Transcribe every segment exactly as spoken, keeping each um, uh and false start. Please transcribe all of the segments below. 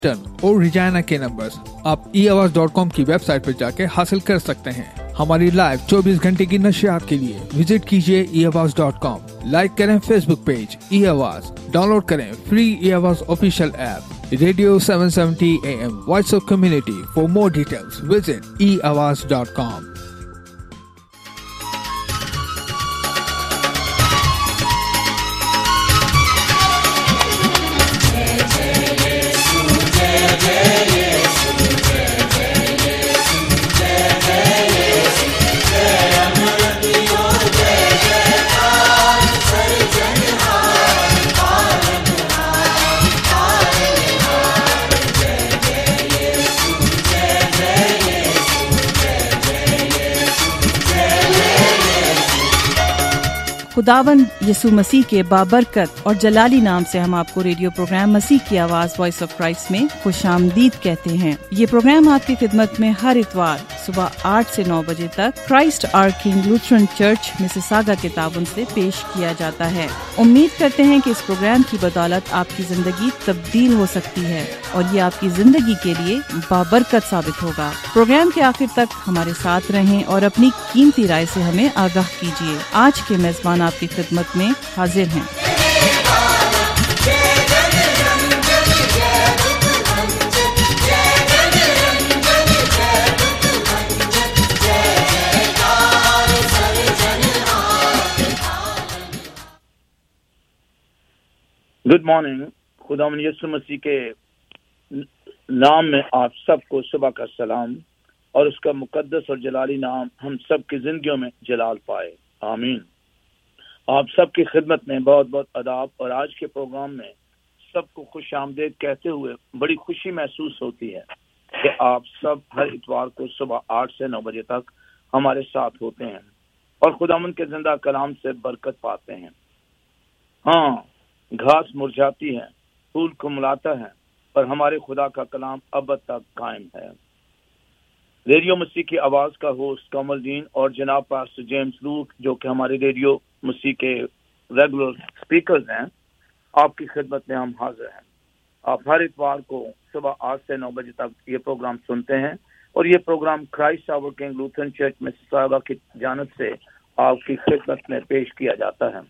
اور ریجائنا کے نمبرز آپ ای آواز ڈاٹ کام کی ویب سائٹ پر جا کے حاصل کر سکتے ہیں۔ ہماری لائیو چوبیس گھنٹے کی نشریات کے لیے وزٹ کیجیے ای آواز ڈاٹ کام، لائک کریں فیس بک پیج ای آواز، ڈاؤن لوڈ کریں فری ای آواز official app radio seven seventy A M voice of community. For more details visit E آواز ڈاٹ کام۔ خداوند یسوع مسیح کے بابرکت اور جلالی نام سے ہم آپ کو ریڈیو پروگرام مسیح کی آواز وائس آف کرائسٹ میں خوش آمدید کہتے ہیں۔ یہ پروگرام آپ کی خدمت میں ہر اتوار صبح آٹھ سے نو بجے تک Christ Our King Lutheran Church Mississauga کے تعاون سے پیش کیا جاتا ہے۔ امید کرتے ہیں کہ اس پروگرام کی بدولت آپ کی زندگی تبدیل ہو سکتی ہے اور یہ آپ کی زندگی کے لیے بابرکت ثابت ہوگا۔ پروگرام کے آخر تک ہمارے ساتھ رہیں اور اپنی قیمتی رائے سے ہمیں آگاہ کیجیے۔ آج کے میزبان آپ کی خدمت میں حاضر ہیں۔ Good morning. خداوند یسوع مسیح کے نام میں آپ سب کو صبح کا سلام، اور اس کا مقدس اور جلالی نام ہم سب کی زندگیوں میں جلال پائے، آمین۔ آپ سب کی خدمت میں بہت بہت آداب، اور آج کے پروگرام میں سب کو خوش آمدید کہتے ہوئے بڑی خوشی محسوس ہوتی ہے کہ آپ سب ہر اتوار کو صبح آٹھ سے نو بجے تک ہمارے ساتھ ہوتے ہیں اور خداوند کے زندہ کلام سے برکت پاتے ہیں۔ ہاں، گھاس مرجھاتی ہے، پھول کملاتا ہے، پر ہمارے خدا کا کلام اب تک قائم ہے۔ ریڈیو مسیح کی آواز کا ہوسٹ کمل الدین اور جناب پاسٹر جیمز لوک، جو کہ ہمارے ریڈیو مسیح کے ریگولر سپیکرز ہیں، آپ کی خدمت میں ہم حاضر ہیں۔ آپ ہر اتوار کو صبح آٹھ سے نو بجے تک یہ پروگرام سنتے ہیں، اور یہ program Christ Our King Lutheran Church Mississauga کی جانب سے آپ کی خدمت میں پیش کیا جاتا ہے۔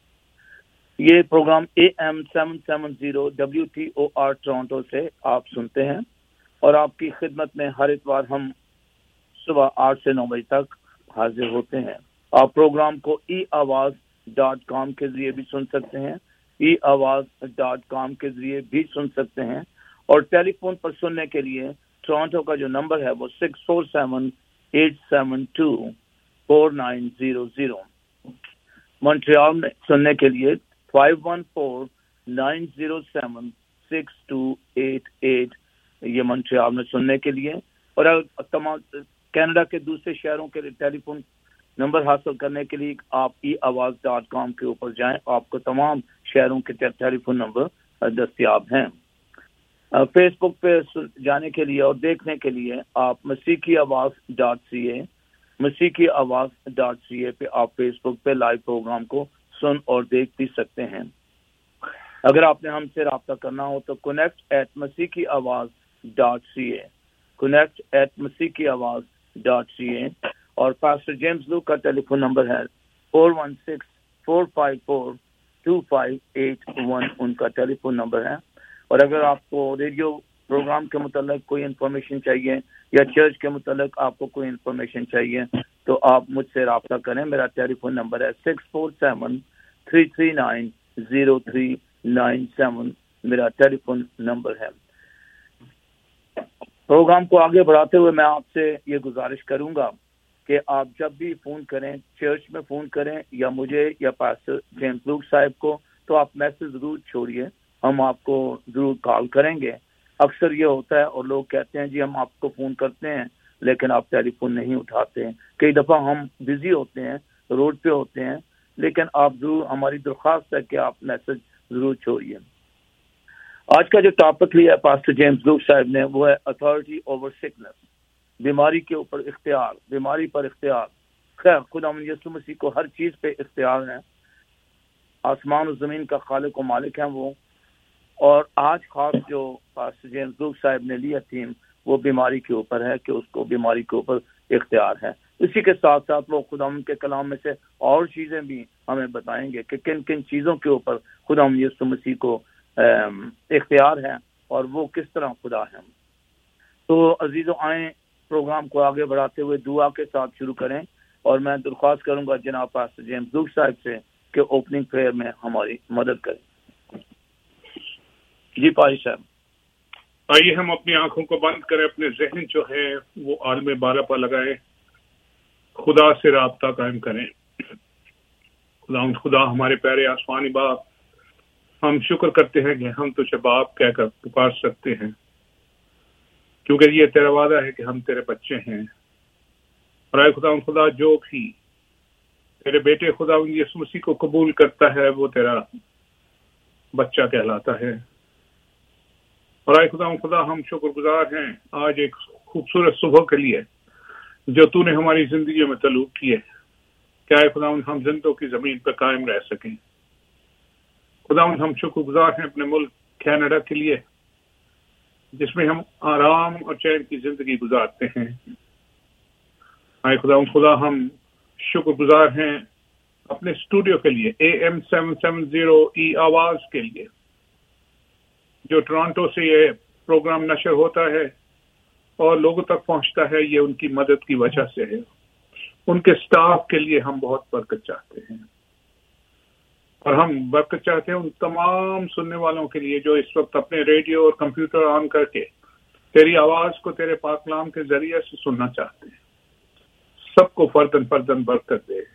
یہ program A M seven seven zero W T O R Toronto سے آپ سنتے ہیں، اور آپ کی خدمت میں ہر اتوار ہم صبح آٹھ سے نو بجے تک حاضر ہوتے ہیں۔ آپ پروگرام کو ای آواز ڈاٹ کام کے ذریعے بھی سن سکتے ہیں، ای آواز ڈاٹ کام کے ذریعے بھی سن سکتے ہیں، اور ٹیلی فون پر سننے کے لیے ٹورانٹو کا جو نمبر ہے وہ six four seven eight seven two four nine zero zero, Montreal میں سننے کے لیے five one four nine zero seven six two eight eight, یہ مونٹریال میں سننے کے لیے، اور تمام کینیڈا کے دوسرے شہروں کے ٹیلی فون نمبر حاصل کرنے کے لیے آپ ای آواز ڈاٹ کام کے اوپر جائیں، آپ کو تمام شہروں کے ٹیلی فون نمبر دستیاب ہیں۔ فیس بک پہ جانے کے لیے اور دیکھنے کے لیے آپ مسیح کی آواز ڈاٹ سی اے مسیح کی آواز ڈاٹ سی اے پہ آپ فیس بک پہ لائیو پروگرام کو سن اور دیکھ بھی سکتے ہیں۔ اگر آپ نے ہم سے رابطہ کرنا ہو تو کنیکٹ ایٹ مسیح کی آواز dot C A connect at مسیح کی آواز ڈاٹ سی اے اور پاسٹر جیمز لوک کا ٹیلی فون نمبر ہے four one six four five four two five eight one, ان کا ٹیلی فون نمبر ہے۔ اور اگر آپ کو ریڈیو پروگرام کے متعلق کوئی انفارمیشن چاہیے یا چرچ کے متعلق آپ کو کوئی انفارمیشن چاہیے تو آپ مجھ سے رابطہ کریں۔ میرا ٹیلی فون نمبر ہے six four seven three three nine zero three nine seven, میرا ٹیلی فون نمبر ہے۔ پروگرام کو آگے بڑھاتے ہوئے میں آپ سے یہ گزارش کروں گا کہ آپ جب بھی فون کریں، چرچ میں فون کریں یا مجھے یا پاسٹر جیمز لوک صاحب کو، تو آپ میسج ضرور چھوڑیے، ہم آپ کو ضرور کال کریں گے۔ اکثر یہ ہوتا ہے اور لوگ کہتے ہیں جی ہم آپ کو فون کرتے ہیں لیکن آپ ٹیلی فون نہیں اٹھاتے ہیں۔ کئی دفعہ ہم بزی ہوتے ہیں، روڈ پہ ہوتے ہیں، لیکن آپ ضرور، ہماری درخواست ہے کہ آپ میسج ضرور چھوڑیے۔ آج کا جو ٹاپک لیا ہے پاسٹر جیمز لوک صاحب نے، وہ ہے اتھارٹی اوور سکنس، بیماری کے اوپر اختیار، بیماری پر اختیار۔ خیر، خداوند یسوع مسیح کو ہر چیز پہ اختیار ہے، آسمان و زمین کا خالق و مالک ہیں وہ، اور آج خاص جو پاسٹر جیمز ڈوک صاحب نے لی تھیم وہ بیماری کے اوپر ہے کہ اس کو بیماری کے اوپر اختیار ہے. اسی کے ساتھ ساتھ وہ خداوند کے کلام میں سے اور چیزیں بھی ہمیں بتائیں گے کہ کن کن چیزوں کے اوپر خداوند یسوع مسیح کو اختیار ہے اور وہ کس طرح خدا ہے. تو عزیزو آئیں پروگرام کو آگے بڑھاتے ہوئے دعا کے ساتھ شروع کریں، اور میں درخواست کروں گا جناب پاسٹر جیمز ڈوک صاحب سے کہ اوپننگ پریئر میں ہماری مدد کریں. جی پائی صاحب. آئیے ہم اپنی آنکھوں کو بند کریں، اپنے ذہن جو ہے وہ عالم بالا پر لگائے، خدا سے رابطہ قائم کریں. خدا خدا ہمارے پیارے آسمانی باپ، ہم شکر کرتے ہیں کہ ہم تجھے باپ کہہ کر پکار سکتے ہیں، کیونکہ یہ تیرا وعدہ ہے کہ ہم تیرے بچے ہیں. اور اے خدا خدا جو بھی تیرے بیٹے خدا یسوع مسیح کو قبول کرتا ہے وہ تیرا بچہ کہلاتا ہے. اور اے خدا خدا ہم شکر گزار ہیں آج ایک خوبصورت صبح کے لیے جو تو نے ہماری زندگیوں میں طلوع کی ہے. کیا اے خدا ہم زندوں کی زمین پر قائم رہ سکیں. خدا ہم شکر گزار ہیں اپنے ملک کینیڈا کے لیے جس میں ہم آرام اور چین کی زندگی گزارتے ہیں. اے خدا خدا ہم شکر گزار ہیں اپنے اسٹوڈیو کے لیے، A M seven seven zero E آواز کے لیے، جو ٹورانٹو سے یہ پروگرام نشر ہوتا ہے اور لوگوں تک پہنچتا ہے. یہ ان کی مدد کی وجہ سے ہے. ان کے سٹاف کے لیے ہم بہت برکت چاہتے ہیں، اور ہم برکت چاہتے ہیں ان تمام سننے والوں کے لیے جو اس وقت اپنے ریڈیو اور کمپیوٹر آن کر کے تیری آواز کو تیرے پاک کلام کے ذریعے سے سننا چاہتے ہیں. سب کو فردن فردن برکت دے.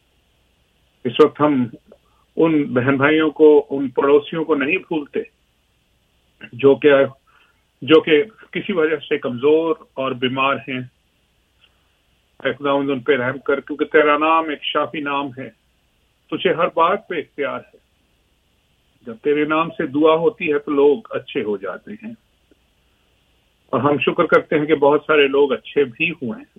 اس وقت ہم ان بہن بھائیوں کو، ان پڑوسیوں کو نہیں بھولتے جو کہ جو کہ کسی وجہ سے کمزور اور بیمار ہیں. اے خداوند ان پہ رحم کر، کیونکہ تیرا نام ایک شافی نام ہے. تجھے ہر بات پہ اختیار ہے. جب تیرے نام سے دعا ہوتی ہے تو لوگ اچھے ہو جاتے ہیں، اور ہم شکر کرتے ہیں کہ بہت سارے لوگ اچھے بھی ہوئے ہیں.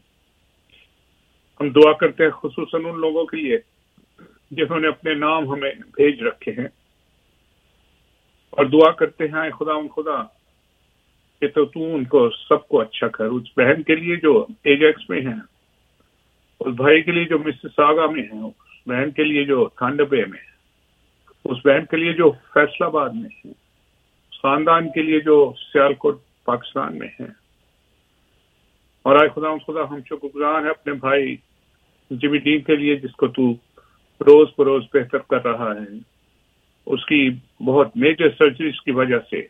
ہم دعا کرتے ہیں خصوصاً ان لوگوں کے لیے جنہوں نے اپنے نام ہمیں بھیج رکھے ہیں، اور دعا کرتے ہیں اے خدا ان خدا کہ تو تو ان کو سب کو اچھا کر. اس بہن کے لیے جو ایجیکس میں ہیں، اس بھائی کے لیے جو مسیساگا میں ہیں، اس بہن کے لیے جو تھانڈر بے میں ہے، اس بہن کے لیے جو فیصل آباد میں ہے، اس خاندان کے لیے جو سیالکوٹ پاکستان میں ہے. اور اے خدا خدا ہم شکر گزار ہیں اپنے بھائی جمی ڈین کے لیے جس کو تو روز بروز بہتر کر رہا ہے. اس کی بہت میجر سرجریز کی وجہ سے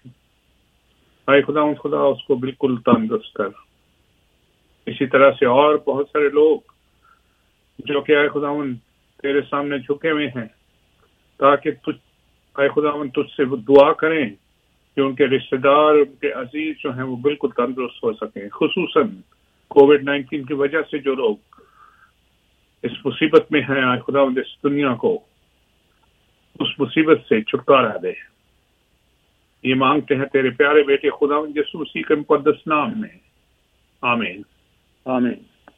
اے خدا خدا اس کو بالکل تندرست کر. اسی طرح سے اور بہت سارے لوگ جو کہ اے خدا تیرے سامنے جھکے ہوئے ہیں تاکہ تجھ اے خدا تجھ سے دعا کریں کہ ان کے رشتہ دار، ان کے عزیز جو ہیں وہ بالکل تندرست ہو سکیں. خصوصاً کووڈ نائنٹین کی وجہ سے جو لوگ اس مصیبت میں ہیں، اے خدا اس دنیا کو اس مصیبت سے چھٹکارا دے. یہ مانگتے ہیں تیرے پیارے بیٹے خدا یسوع مسیح کے مقدس نام میں، آمین آمین.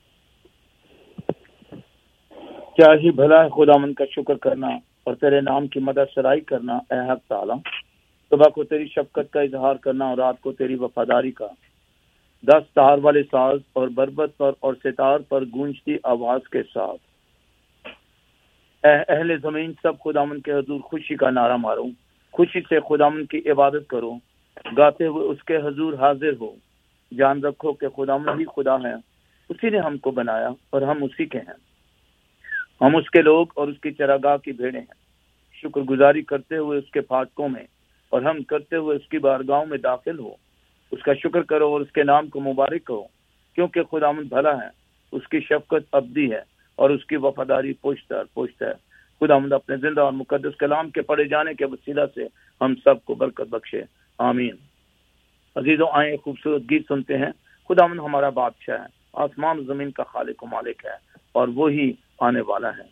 کیا ہی بھلا ہے خداوند کا شکر کرنا اور تیرے نام کی مدد سرائی کرنا اے حق تعالیٰ. صبح کو تیری شفقت کا اظہار کرنا اور رات کو تیری وفاداری کا. دس تار والے ساز اور بربت پر اور ستار پر گونجتی آواز کے ساتھ اے اہل زمین سب خداوند کے حضور خوشی کا نعرہ مارو. خوشی سے خداوند کی عبادت کرو، گاتے ہوئے اس کے حضور حاضر ہو. جان رکھو کہ خداوند ہی خدا ہے، اسی نے ہم کو بنایا اور ہم اسی کے ہیں. ہم اس کے لوگ اور اس کی چراگاہ کی بھیڑیں ہیں. شکر گزاری کرتے ہوئے اس کے پھاٹکوں میں اور ہم کرتے ہوئے اس کی بارگاہوں میں داخل ہو. اس کا شکر کرو اور اس کے نام کو مبارک کرو، کیونکہ خداوند بھلا ہے، اس کی شفقت ابدی ہے اور اس کی وفاداری پشت در پشت ہے. خداوند اپنے زندہ اور مقدس کلام کے پڑھے جانے کے وسیلہ سے ہم سب کو برکت بخشے، آمین. عزیزوں آئیں خوبصورت گیت سنتے ہیں. خداوند ہمارا بادشاہ ہے، آسمان و زمین کا خالق و مالک ہے، اور وہی آنے والا ہے.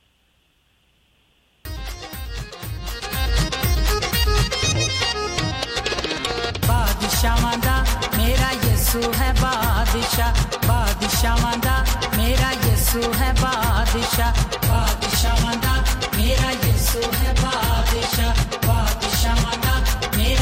بادشاہ ماندہ میرا یسوع ہے بادشاہ، بادشاہ ماندہ میرا یسوع ہے بادشاہ، بادشاہ ماندہ میرا یسوع ہے بادشاہ، بادشاہ ماندہ میرا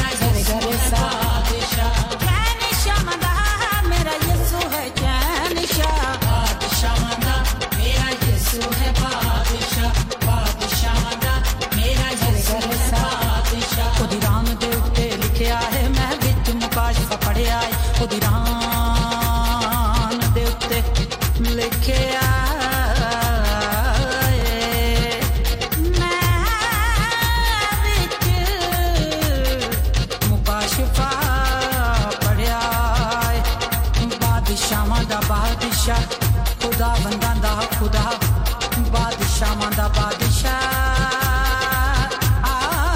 ਚੜਿਆ ਉਹਦੀ ਰਾਨ ਦੇ ਉੱਤੇ ਲਿਖਿਆ ਖੁਦਾ ਬੰਦਾਂ ਦਾ ਖੁਦਾ ਬਾਦਸ਼ਾਹਾਂ ਦਾ ਬਾਦਸ਼ਾਹ ਆ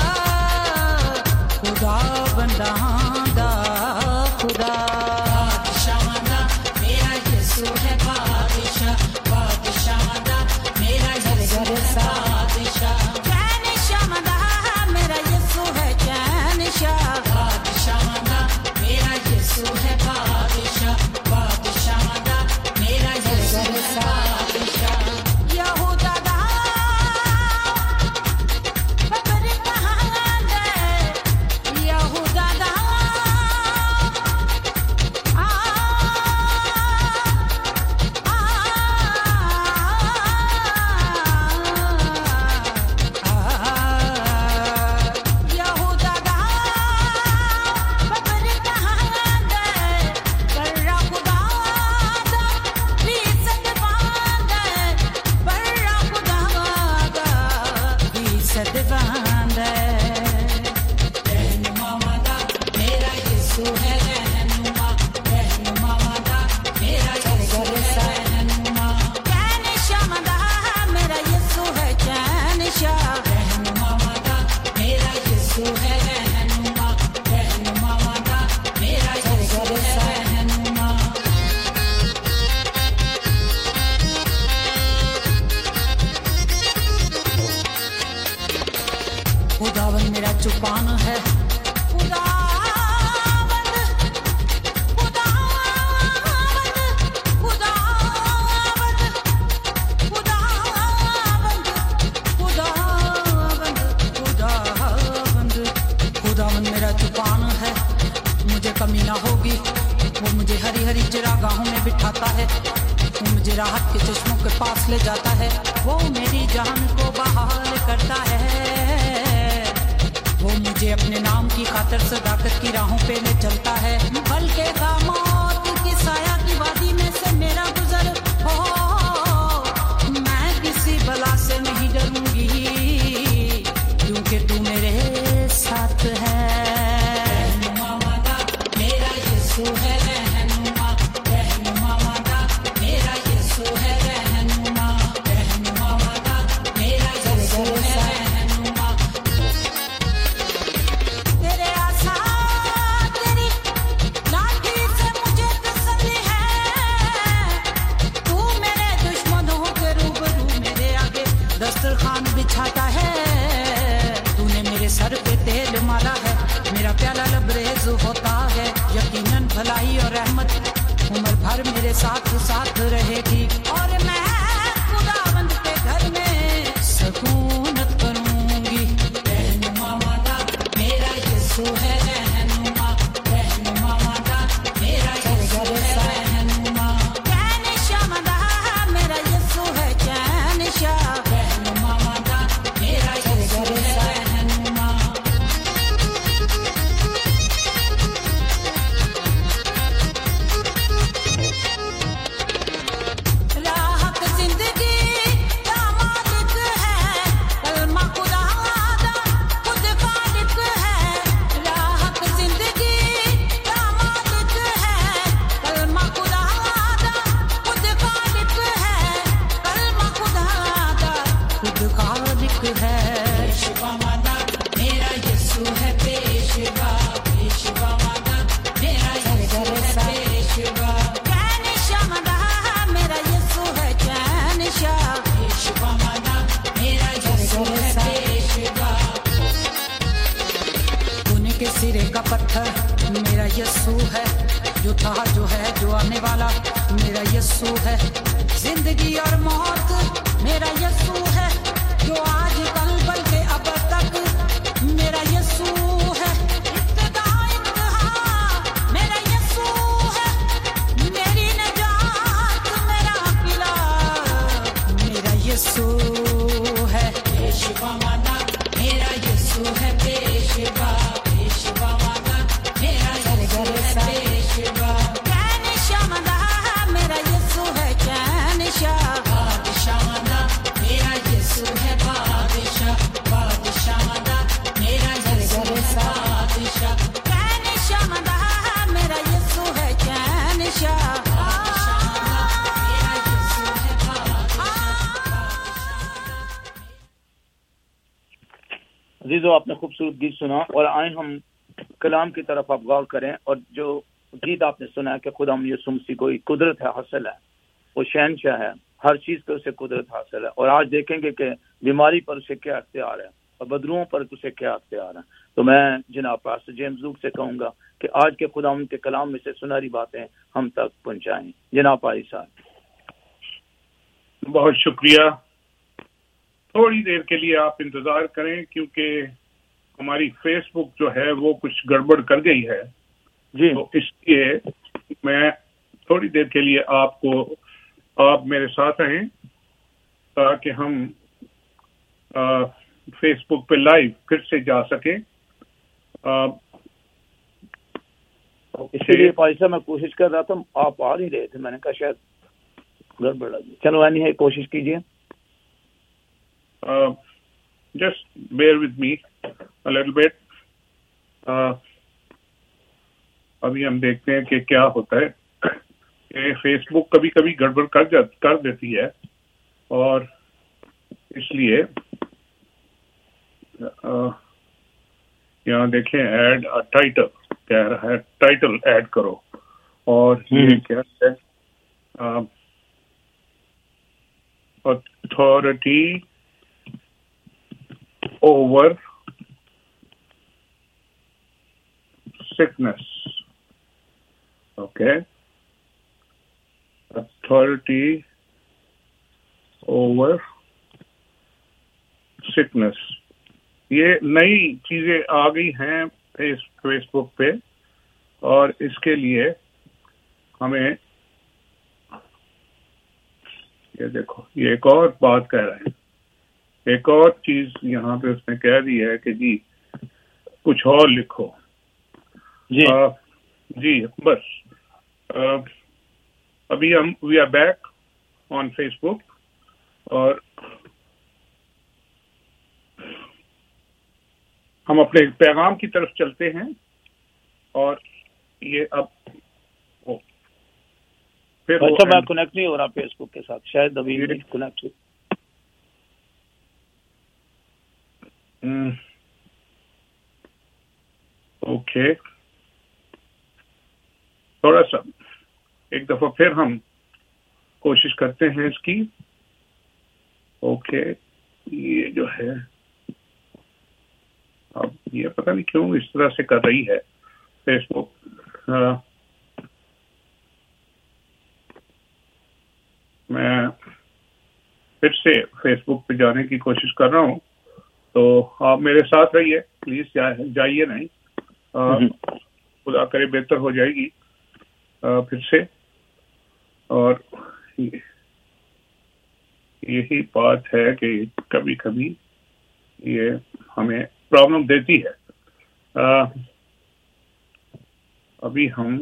ਖੁਦਾ ਬੰਦਾਂ ਦਾ ਖੁਦਾ ਬਾਦਸ਼ਾਹਾਂ ਦਾ ਮੇਰਾ ਯਿਸੂ ਹੈ ਬਾਦਸ਼ਾਹ ਬਾਦਸ਼ਾਹਾਂ ਦਾ ਮੇਰਾ ਯਿਸੂ ਹੈ ਬਾਦਸ਼ਾਹ ਚੈਨਸ਼ਾਹਾਂ ਦਾ ਮੇਰਾ ਯਿਸੂ ਹੈ ਚੈਨਸ਼ਾਹ ਬਾਦਸ਼ਾਹਾਂ ਦਾ ਮੇਰਾ ਯਿਸੂ ਹੈ ਬਾਦਸ਼ਾਹ ਬਾਦਸ਼ਾਹਾਂ ਦਾ ਮੇਰਾ ਯਿਸੂ ਹੈ ਬਾਦਸ਼ਾਹ ਯਹੂਦਾ ਦਾ ਬਕਰ ਕਹਾਂਦੇ ਯਹੂਦਾ ਦਾ ਆ ਆ ਯਹੂਦਾ ਦਾ ਬਕਰ ਕਹਾਂਦੇ ਕਰਰਾ ਖੁਦਾ ਦਾ ਵੀ ਸਦਵਾਂਦੇ ਬਰਰਾ ਖੁਦਾ ਦਾ ਵੀ ਸਦਵਾਂਦੇ ਰਹਿਨੁਮਾ ਦਾ ਮੇਰਾ ਯਿਸੂ ਹੈ ਰਹਿਨੁਮਾ ਰਹਿਨੁਮਾ ਦਾ ਮੇਰਾ ਯਿਸੂ ਹੈ ਰਹਿਨੁਮਾ ਚੈਨਸ਼ਾਹ ਦਾ ਮੇਰਾ ਯਿਸੂ ਹੈ ਚੈਨਸ਼ਾਹ ਰਹਿਨੁਮਾ ਦਾ ਮੇਰਾ ਯਿਸੂ ਹੈ ਰਹਿਨੁਮਾ ਰਹਿਨੁਮਾ ਦਾ ਮੇਰਾ ਯਿਸੂ ਹੈ ਰਹਿਨੁਮਾ खुदावन मेरा चुपान है खुदावन खुदावन खुदावन खुदावन खुदावन खुदावन खुदावन मेरा चुपान है मुझे कमी ना होगी वो मुझे हरी हरी चरागाहों में बिठाता है वो मुझे राहत के चश्मों के पास ले जाता है वो मेरी जान को बहाल करता है वो मुझे अपने नाम की खातिर सदाकत की राहों पे ले चलता है बल्कि मौत की साया की वादी में से मेरा गुजर हो मैं किसी बला से नहीं डरूंगी क्योंकि तू मेरे साथ है रहनुमा दा मेरा यीशु है रहनुमा रहनुमा दा मेरा यीशु है रहनुमा रहनुमा दा मेरा यीशु है रहनुमा तेरे आसा तेरी लाठी से मुझे तसल्ली है तू मेरे दुश्मनों के रूबरू मेरे आगे दस्तरखान बिछाता है तूने मेरे सर पे तेल मारा है मेरा प्याला लबरेज होता है यकीनन भलाई और रहमत उम्र भर मेरे साथ साथ रहेगी और मैं खुदावंद के घर में सकूनत करूंगी रहनुमा दा मेरा यीशु है रहनुमा रहनुमा दा मेरा यीशु है रहनुमा चैनशाह दा मेरा यीशु है चैनशाह रहनुमा दा मेरा यीशु है रहनुमा राहत जिंदगी का मालिक है कलमा खुदा दा खुद खालिक है राहत जिंदगी का मालिक है कलमा खुदा दा खुद खालिक है कलमा खुदा दा खुद खालिक है पेशवा मादा मेरा यीशु है पेशवा पेशवा मादा मेरा यीशु है पेशवा चैनशाह दा मेरा यीशु है चैनशाह पेशवा मादा मेरा यीशु है पेशवा सोने के सिरे का पत्थर मेरा यीशु है जो था जो है जो आने वाला मेरा यीशु है जिंदगी और मौत मेरा यीशु है जो आज कल बल्कि अब तक मेरा यीशु है इब्तिदा इंतहा मेरा यीशु है मेरी नजात मेरा किला मेरा यीशु है पेशवा मादा मेरा यीशु है पेशवा पेशवा मादा मेरा यीशु है عزیزو آپ نے خوبصورت گیت سنا اور آئیں ہم کلام کی طرف آپ غور کریں. اور جو گیت آپ نے سنا کہ خدا یسوع مسیح کو قدرت ہے حاصل ہے, وہ شہنشاہ ہے, ہر چیز پہ اسے قدرت حاصل ہے. اور آج دیکھیں گے کہ بیماری پر اسے کیا اختیار ہے اور بدروؤں پر اسے کیا اختیار ہے. تو میں جناب پاسٹر جیمز لوک سے کہوں گا کہ آج کے خدا ان کے کلام میں سے سنہری باتیں ہم تک پہنچائیں. جناب پاری صاحب. بہت شکریہ. تھوڑی دیر کے لیے آپ انتظار کریں کیونکہ ہماری فیس بک جو ہے وہ کچھ گڑبڑ کر گئی ہے جی. تو اس لیے میں تھوڑی دیر کے لیے آپ کو آپ میرے ساتھ رہیں تاکہ ہم فیس بک پہ لائیو پھر سے جا سکیں. اسی لیے پاری صاحب میں کوشش کر رہا تھا, آپ آ نہیں رہے تھے, میں نے کہا شاید گڑبڑ لگی. چلو نہیں ہے, کوشش کیجیے. Just bear with me a little bit. ابھی ہم دیکھتے ہیں کہ کیا ہوتا ہے کہ فیس بک کبھی کبھی گڑبڑ کر جات کر دیتی ہے اور اس لیے یہاں دیکھیں ایڈ ٹائٹل کہہ رہا ہے, ٹائٹل ایڈ کرو. اور یہ کیا ہے, authority over sickness. Okay. Authority over sickness. یہ نئی چیزیں آ گئی ہیں فیس بک پہ اور اس کے لیے ہمیں یہ دیکھو یہ ایک اور بات کہہ رہے ہیں, ایک اور چیز یہاں پہ اس نے کہہ دی ہے کہ جی کچھ اور لکھو. جی آ, جی بس آ, ابھی ہم we are back on Facebook اور ہم اپنے پیغام کی طرف چلتے ہیں. اور یہ اب پھر اچھا میں کنیکٹ نہیں ہو رہا فیس بک کے ساتھ, شاید ابھی کنیکٹ. اوکے تھوڑا سا ایک دفعہ پھر ہم کوشش کرتے ہیں اس کی. اوکے یہ جو ہے اب یہ پتہ نہیں کیوں اس طرح سے کر رہی ہے فیس بک. میں پھر سے فیس بک پہ جانے کی کوشش کر رہا ہوں تو آپ میرے ساتھ رہیے پلیز, جائیے نہیں, خدا کرے بہتر ہو جائے گی پھر سے. اور یہی بات ہے کہ کبھی کبھی یہ ہمیں پرابلم دیتی ہے. ابھی ہم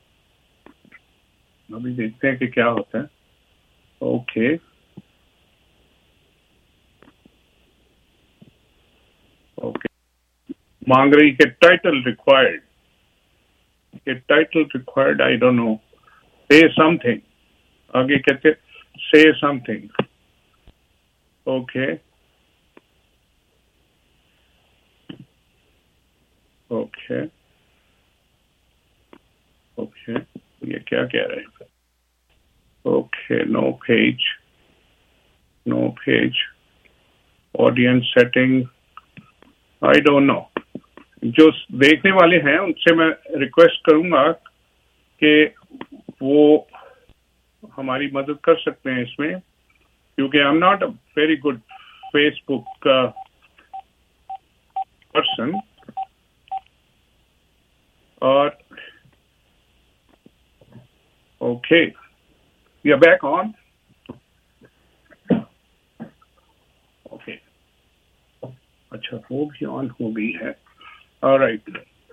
ابھی دیکھتے ہیں کہ کیا ہوتا ہے. اوکے اوکے مانگ رہی کہ ٹائٹل ریکوائرڈ, کہ title required I don't know, say something. آگے کہتے say something. Okay okay okay یہ کیا کہہ رہے ہیں. Okay no page no page audience setting I don't know. جو دیکھنے والے ہیں ان سے میں ریکویسٹ کروں گا کہ وہ ہماری مدد کر سکتے ہیں اس میں, کیونکہ I am not a very good Facebook person. اور okay we are back on. Okay اچھا وہ بھی آن ہو گئی ہے. آلرائٹ.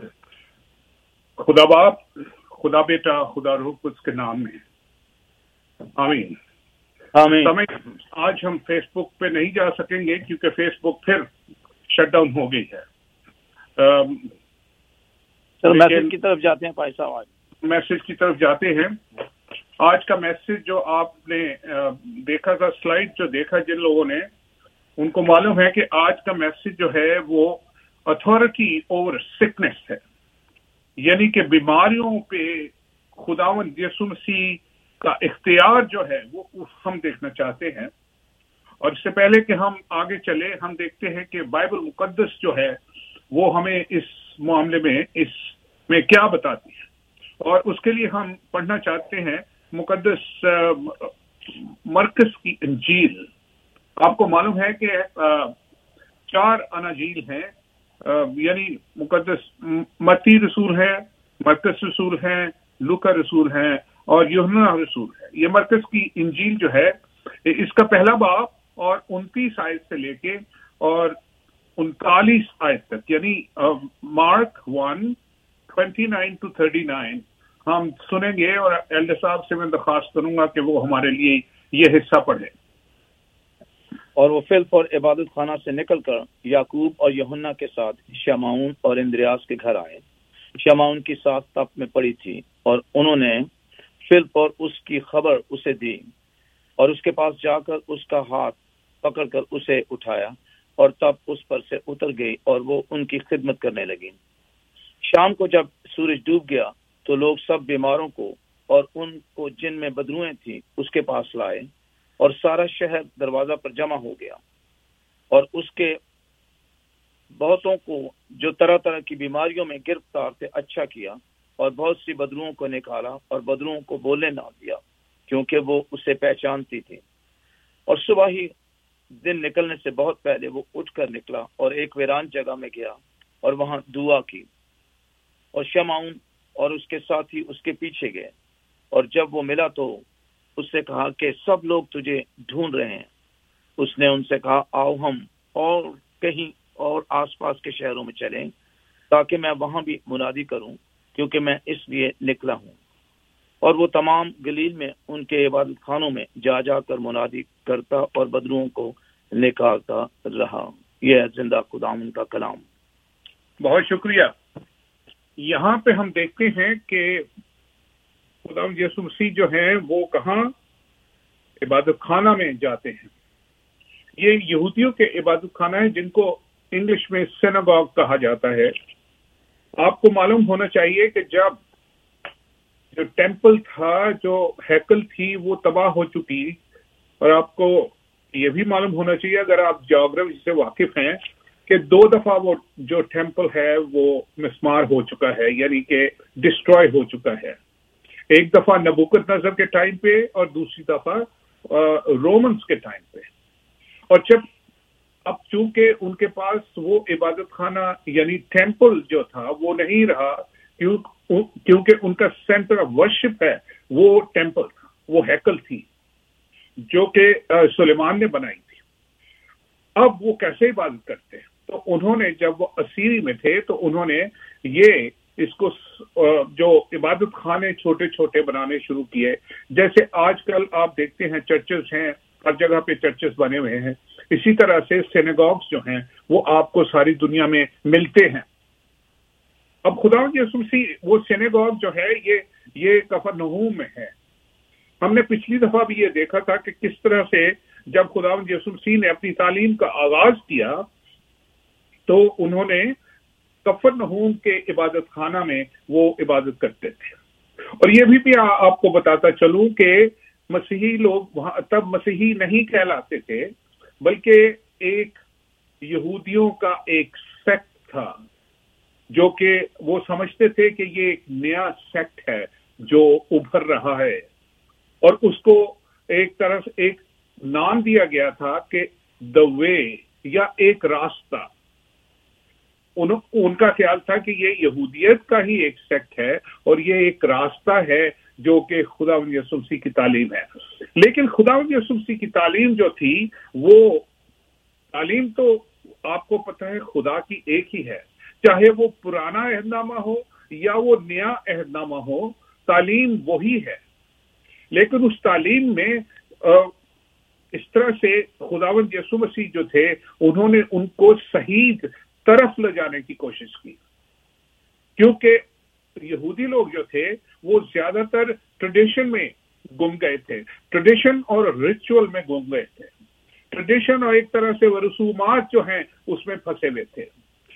خدا باپ, خدا بیٹا, خدا روح اس کے نام میں آمین. آمین. آج ہم فیس بک پہ نہیں جا سکیں گے کیونکہ فیس بک پھر شٹ ڈاؤن ہو گئی ہے. چلو میسج کی طرف جاتے ہیں بھائی صاحب. آج میسج کی طرف جاتے ہیں. آج کا میسج جو آپ نے دیکھا تھا, سلائیڈ جو دیکھا جن لوگوں نے, ان کو معلوم ہے کہ آج کا میسج جو ہے وہ अथॉरिटी ओवर सिकनेस है, यानी कि बीमारियों पे खुदावंद यीशु मसीह का इख्तियार जो है वो हम देखना चाहते हैं। और इससे पहले कि हम आगे चले, हम देखते हैं कि बाइबल मुकद्दस जो है वो हमें इस मामले में इसमें क्या बताती है, और उसके लिए हम पढ़ना चाहते हैं मुकद्दस मरकस की इंजील। आपको मालूम है कि चार अनाजील हैं, यानी मुकद्दस मत्ती रसूल है, मरकस रसूल है, लूका रसूल है और यूहन्ना रसूल है। ये मरकस की इंजील जो है इसका पहला बाब और उनतीस आयत से लेके और उनतालीस आयत तक, यानी Mark one twenty nine to thirty nine हम सुनेंगे, और एल्डर साहब से मैं दरख्वास्त करूंगा कि वो हमारे लिए ये हिस्सा पढ़े। और वो फिल्प और इबादत खाना से निकलकर याकूब और यूहन्ना के साथ शमाउन और इंद्रियास के घर आए। शमाउन की सास तप में पड़ी थी और उन्होंने फिल्प और उसकी खबर उसे दी और उसके पास जाकर उसका हाथ पकड़कर उसे उठाया और तब उस पर से उतर गई और वो उनकी खिदमत करने लगी। शाम को जब सूरज डूब गया तो लोग सब बीमारों को और उनको जिनमें बदबूएं थी उसके पास लाए और सारा शहर दरवाजा पर जमा हो गया। और उसके बहुतों को जो तरह तरह की बीमारियों में गिरफ्तार थे अच्छा किया और बहुत सी बदबूओं को निकाला और बदबूओं को बोलने ना दिया, क्योंकि वो उसे पहचानती थी। और सुबह ही दिन निकलने से बहुत पहले वो उठकर निकला और एक वीरान जगह में गया और वहां दुआ की। और शमाउन और उसके साथी उसके पीछे गए, और जब वो मिला तो उससे कहा कि सब लोग तुझे ढूंढ रहे हैं। उसने उनसे कहा, आओ हम और कहीं और आसपास के शहरों में चलें ताकि मैं वहां भी मुनादी करूं, क्योंकि मैं इसलिए निकला हूं। और वो तमाम गलील में उनके इबादत खानों में जा जाकर मुनादी करता और बदरुओं को निकालता रहा। यह जिंदा खुदावंद का कलाम। बहुत शुक्रिया। यहाँ पे हम देखते हैं कि खुदावंद यीशु मसीह जो है वो कहाँ इबादत खाना में जाते हैं। ये यहूदियों के इबादत खाना है जिनको इंग्लिश में सिनेगॉग कहा जाता है। आपको मालूम होना चाहिए कि जब जो टेंपल था, जो हैकल थी, वो तबाह हो चुकी, और आपको ये भी मालूम होना चाहिए अगर आप ज्योग्राफी से वाकिफ हैं कि दो दफा वो जो टेंपल है वो मिस्मार हो चुका है, यानी कि डिस्ट्रॉय हो चुका है। एक दफा नबूकदनेस्सर के टाइम पे और दूसरी दफा रोमन्स के टाइम पे। और जब अब चूंकि उनके पास वो इबादत खाना यानी टेंपल जो था वो नहीं रहा, क्यों क्योंकि उनका सेंटर ऑफ वर्शिप है वो टेंपल था, वो हैकल थी जो कि सुलेमान ने बनाई थी। अब वो कैसे इबादत करते हैं? तो उन्होंने जब वो असीरी में थे तो उन्होंने ये इसको जो इबादत खाने छोटे छोटे बनाने शुरू किए। जैसे आजकल आप देखते हैं चर्चेस हैं, हर जगह पे चर्चेस बने हुए हैं, इसी तरह से सिनेगॉग्स जो हैं वो आपको सारी दुनिया में मिलते हैं। अब खुदावंद यीशु मसीह वो सिनेगॉग जो है ये ये कफरनहूम में है। हमने पिछली दफा भी ये देखा था कि किस तरह से जब खुदावंद यीशु मसीह ने अपनी तालीम का आगाज किया तो उन्होंने कफरनहूम के इबादत खाना में वो इबादत करते थे। और ये भी, भी आ, आपको बताता चलूं कि मसीही लोग वहां तब मसीही नहीं कहलाते थे, बल्कि एक यहूदियों का एक सेक्ट था जो कि वो समझते थे कि ये एक नया सेक्ट है जो उभर रहा है, और उसको एक तरह से एक नाम दिया गया था कि द वे, या एक रास्ता। उन, उनका ख्याल था कि ये यहूदियत का ही एक सेक्ट है और ये एक रास्ता है जो कि खुदावंद यीशु मसीह की तालीम है। लेकिन खुदावंद यीशु मसीह की तालीम जो थी वो तालीम तो आपको पता है खुदा की एक ही है, चाहे वो पुराना अहदनामा हो या वो नया अहदनामा हो, तालीम वही है। लेकिन उस तालीम में इस तरह से खुदावंद यीशु मसीह जो थे उन्होंने उनको सही तरफ ले जाने की कोशिश की, क्योंकि यहूदी लोग जो थे वो ज्यादातर ट्रेडिशन में गुम गए थे, ट्रेडिशन और रिचुअल में गुम गए थे। ट्रेडिशन और एक तरह से वो रसूमात जो हैं उसमें फंसे हुए थे।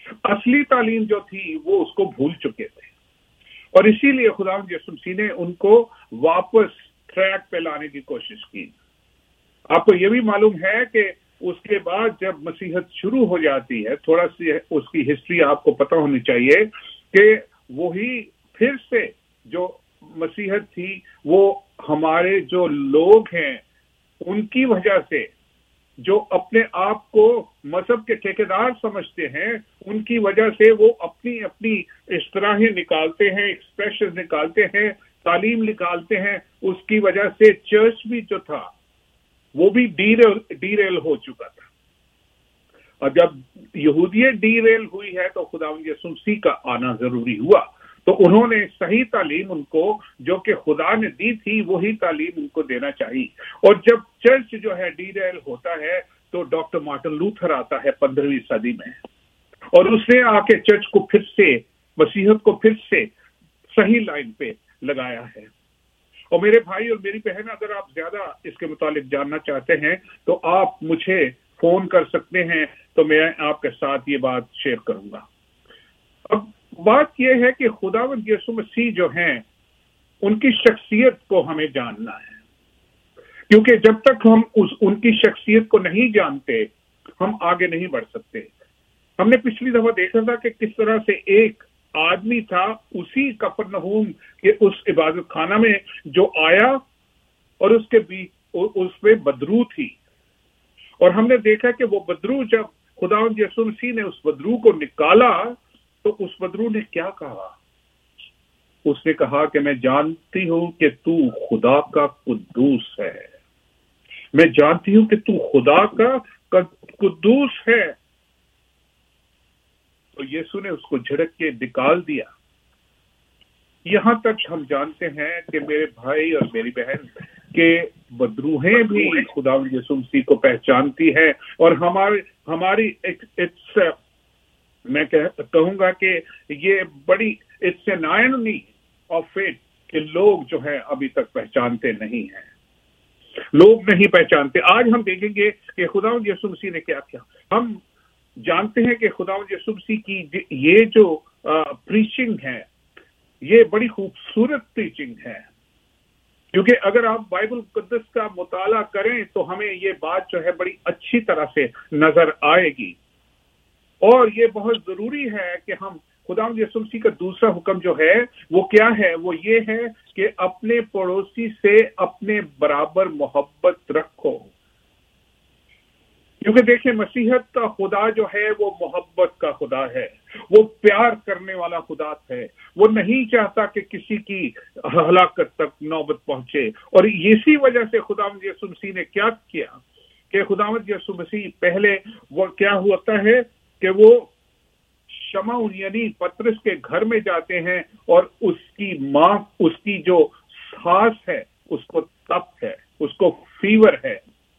اصلی تعلیم جو تھی وہ اس کو بھول چکے تھے، اور اسی لیے خداوند یسوع مسیح نے ان کو واپس ٹریک پہ لانے کی کوشش کی۔ آپ کو یہ بھی معلوم ہے کہ اس کے بعد جب مسیحت شروع ہو جاتی ہے، تھوڑا سی اس کی ہسٹری آپ کو پتہ ہونی چاہیے کہ وہی پھر سے جو مسیحت تھی وہ ہمارے جو لوگ ہیں ان کی وجہ سے، جو اپنے آپ کو مذہب کے ٹھیکیدار سمجھتے ہیں، ان کی وجہ سے وہ اپنی اپنی اصطلاحیں نکالتے ہیں، ایکسپریشن نکالتے ہیں، تعلیم نکالتے ہیں، اس کی وجہ سے چرچ بھی جو تھا وہ بھی ڈی ریل ڈی ریل ہو چکا تھا۔ اور جب یہودیت ڈی ریل ہوئی ہے تو خداوند یسوع مسیح کا آنا ضروری ہوا، تو انہوں نے صحیح تعلیم ان کو جو کہ خدا نے دی تھی وہی تعلیم ان کو دینا چاہیے۔ اور جب چرچ جو ہے ڈی ریل ہوتا ہے تو ڈاکٹر مارٹن لوتھر آتا ہے پندرہویں صدی میں، اور اس نے آ کے چرچ کو پھر سے، مسیحت کو پھر سے صحیح لائن پہ لگایا ہے۔ اور میرے بھائی اور میری بہن، اگر آپ زیادہ اس کے متعلق جاننا چاہتے ہیں تو آپ مجھے فون کر سکتے ہیں، تو میں آپ کے ساتھ یہ بات شیئر کروں گا۔ اب بات یہ ہے کہ خداوند یسوع مسیح جو ہیں ان کی شخصیت کو ہمیں جاننا ہے، کیونکہ جب تک ہم اس ان کی شخصیت کو نہیں جانتے ہم آگے نہیں بڑھ سکتے۔ ہم نے پچھلی دفعہ دیکھا تھا کہ کس طرح سے ایک آدمی تھا اسی کفرنہوم کے اس عبادت خانہ میں جو آیا، اور اس کے بیچ اس میں بدرو تھی، اور ہم نے دیکھا کہ وہ بدرو جب خداوند یسوع مسیح نے اس بدرو کو نکالا تو اس بدرو نے کیا کہا؟ اس نے کہا کہ میں جانتی ہوں کہ تو خدا کا قدوس ہے، میں جانتی ہوں کہ تو خدا کا قدوس ہے۔ تو یسوع نے اس کو جھڑک کے نکال دیا۔ یہاں تک ہم جانتے ہیں کہ میرے بھائی اور میری بہن کہ بدروہیں بھی خداوند یسوع مسیح کو پہچانتی ہے، اور ہماری ہماری اٹس میں کہوں گا کہ یہ بڑی it's an irony of faith کہ لوگ جو ہے ابھی تک پہچانتے نہیں ہیں، لوگ نہیں پہچانتے۔ آج ہم دیکھیں گے کہ خداوند یسوع مسیح نے کیا کیا۔ ہم جانتے ہیں کہ خداوند یسوع مسیح کی یہ جو پریچنگ ہے یہ بڑی خوبصورت پریچنگ ہے، کیونکہ اگر آپ بائبل مقدس کا مطالعہ کریں تو ہمیں یہ بات جو ہے بڑی اچھی طرح سے نظر آئے گی۔ اور یہ بہت ضروری ہے کہ ہم خداوند یسوع مسیح کا دوسرا حکم جو ہے وہ کیا ہے؟ وہ یہ ہے کہ اپنے پڑوسی سے اپنے برابر محبت رکھو، کیونکہ دیکھیں مسیحت کا خدا جو ہے وہ محبت کا خدا ہے، وہ پیار کرنے والا خدا ہے، وہ نہیں چاہتا کہ کسی کی ہلاکت تک نوبت پہنچے۔ اور اسی وجہ سے خداوند یسوع مسیح نے کیا کیا کہ خداوند یسوع مسیح پہلے وہ کیا ہوتا ہے کہ وہ شمعون یعنی پترس کے گھر میں جاتے ہیں، اور اس کی ماں، اس کی جو سانس ہے اس کو تپ ہے، اس کو فیور ہے۔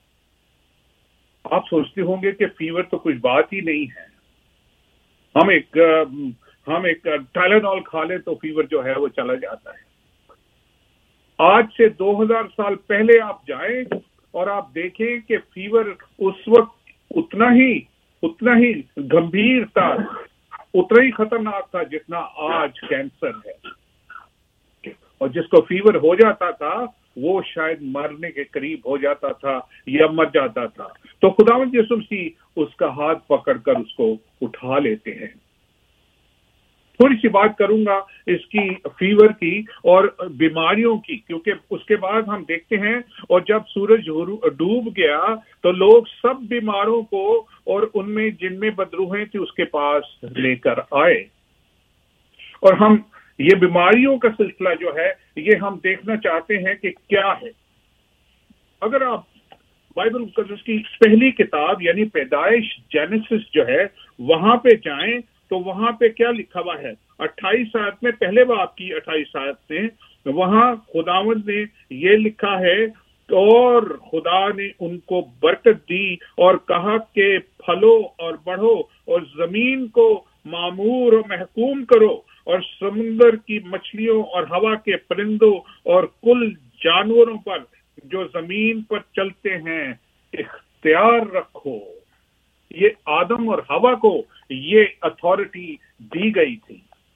آپ سوچتے ہوں گے کہ فیور تو کچھ بات ہی نہیں ہے، ہم ایک ہم ایک ٹائلینول کھا لیں تو فیور جو ہے وہ چلا جاتا ہے۔ آج سے دو ہزار سال پہلے آپ جائیں اور آپ دیکھیں کہ فیور اس وقت اتنا ہی اتنا ہی گمبھیر تھا، اتنا ہی خطرناک تھا جتنا آج کینسر ہے، اور جس کو فیور ہو جاتا تھا وہ شاید مرنے کے قریب ہو جاتا تھا یا مر جاتا تھا۔ تو خداوند یسوع مسیح اس کا ہاتھ پکڑ کر اس کو اٹھا لیتے ہیں۔ تھوڑی سی بات کروں گا اس کی فیور کی اور بیماریوں کی، کیونکہ اس کے بعد ہم دیکھتے ہیں اور جب سورج ڈوب گیا تو لوگ سب بیماروں کو اور ان میں جن میں بدروہیں تھی اس کے پاس لے کر آئے، اور ہم یہ بیماریوں کا سلسلہ جو ہے یہ ہم دیکھنا چاہتے ہیں کہ کیا ہے۔ اگر آپ بائبل مقدس کی پہلی کتاب یعنی پیدائش جینیسس جو ہے وہاں پہ جائیں تو وہاں پہ کیا لکھا ہوا ہے؟ اٹھائیس آیت میں، پہلے باب کی اٹھائیس آیت میں وہاں خداوند نے یہ لکھا ہے، اور خدا نے ان کو برکت دی اور کہا کہ پھلو اور بڑھو اور زمین کو معمور و محکوم کرو، اور سمندر کی مچھلیوں اور ہوا کے پرندوں اور کل جانوروں پر جو زمین پر چلتے ہیں اختیار رکھو۔ یہ آدم اور ہوا کو یہ اتھارٹی دی گئی تھی،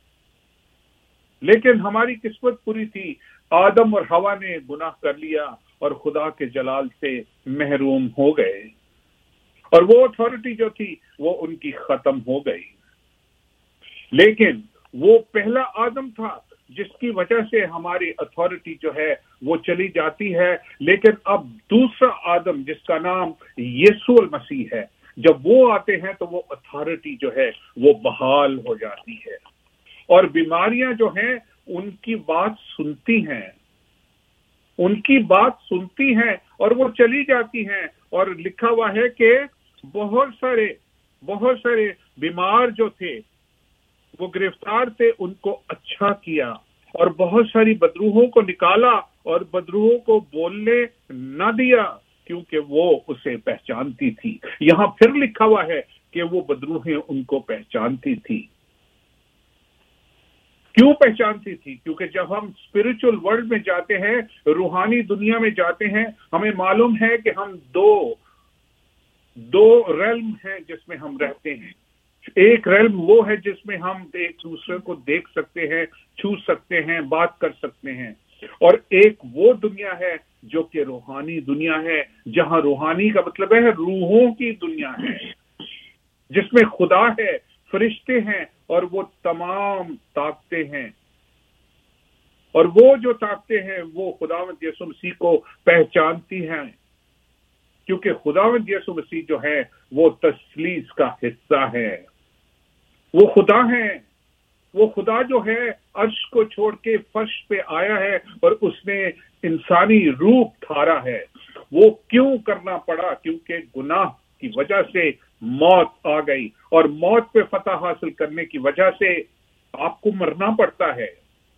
لیکن ہماری قسمت پوری تھی، آدم اور ہوا نے گناہ کر لیا اور خدا کے جلال سے محروم ہو گئے، اور وہ اتھارٹی جو تھی وہ ان کی ختم ہو گئی۔ لیکن وہ پہلا آدم تھا جس کی وجہ سے ہماری اتھارٹی جو ہے وہ چلی جاتی ہے، لیکن اب دوسرا آدم جس کا نام یسوع المسیح ہے، جب وہ آتے ہیں تو وہ اتھارٹی جو ہے وہ بحال ہو جاتی ہے، اور بیماریاں جو ہیں ان کی بات سنتی ہیں، ان کی بات سنتی ہیں اور وہ چلی جاتی ہیں، اور لکھا ہوا ہے کہ بہت سارے بہت سارے بیمار جو تھے وہ گرفتار تھے، ان کو اچھا کیا، اور بہت ساری بدروحوں کو نکالا اور بدروحوں کو بولنے نہ دیا، کیونکہ وہ اسے پہچانتی تھی۔ یہاں پھر لکھا ہوا ہے کہ وہ بدروحیں ان کو پہچانتی تھی۔ کیوں پہچانتی تھی؟ کیونکہ جب ہم اسپرچل ورلڈ میں جاتے ہیں، روحانی دنیا میں جاتے ہیں، ہمیں معلوم ہے کہ ہم دو دو ریلم ہیں جس میں ہم رہتے ہیں۔ ایک ریلم وہ ہے جس میں ہم ایک دوسرے کو دیکھ سکتے ہیں، چھو سکتے ہیں، بات کر سکتے ہیں، اور ایک وہ دنیا ہے جو کہ روحانی دنیا ہے، جہاں روحانی کا مطلب ہے روحوں کی دنیا ہے، جس میں خدا ہے، فرشتے ہیں، اور وہ تمام طاقتیں ہیں، اور وہ جو طاقتیں ہیں وہ خداوند یسوع مسیح کو پہچانتی ہیں، کیونکہ خداوند یسوع مسیح جو ہے وہ تثلیث کا حصہ ہے، وہ خدا ہے، وہ خدا جو ہے عرش کو چھوڑ کے فرش پہ آیا ہے اور اس نے انسانی روپ دھارا ہے۔ وہ کیوں کرنا پڑا؟ کیونکہ گناہ کی وجہ سے موت آ گئی، اور موت پہ فتح حاصل کرنے کی وجہ سے آپ کو مرنا پڑتا ہے،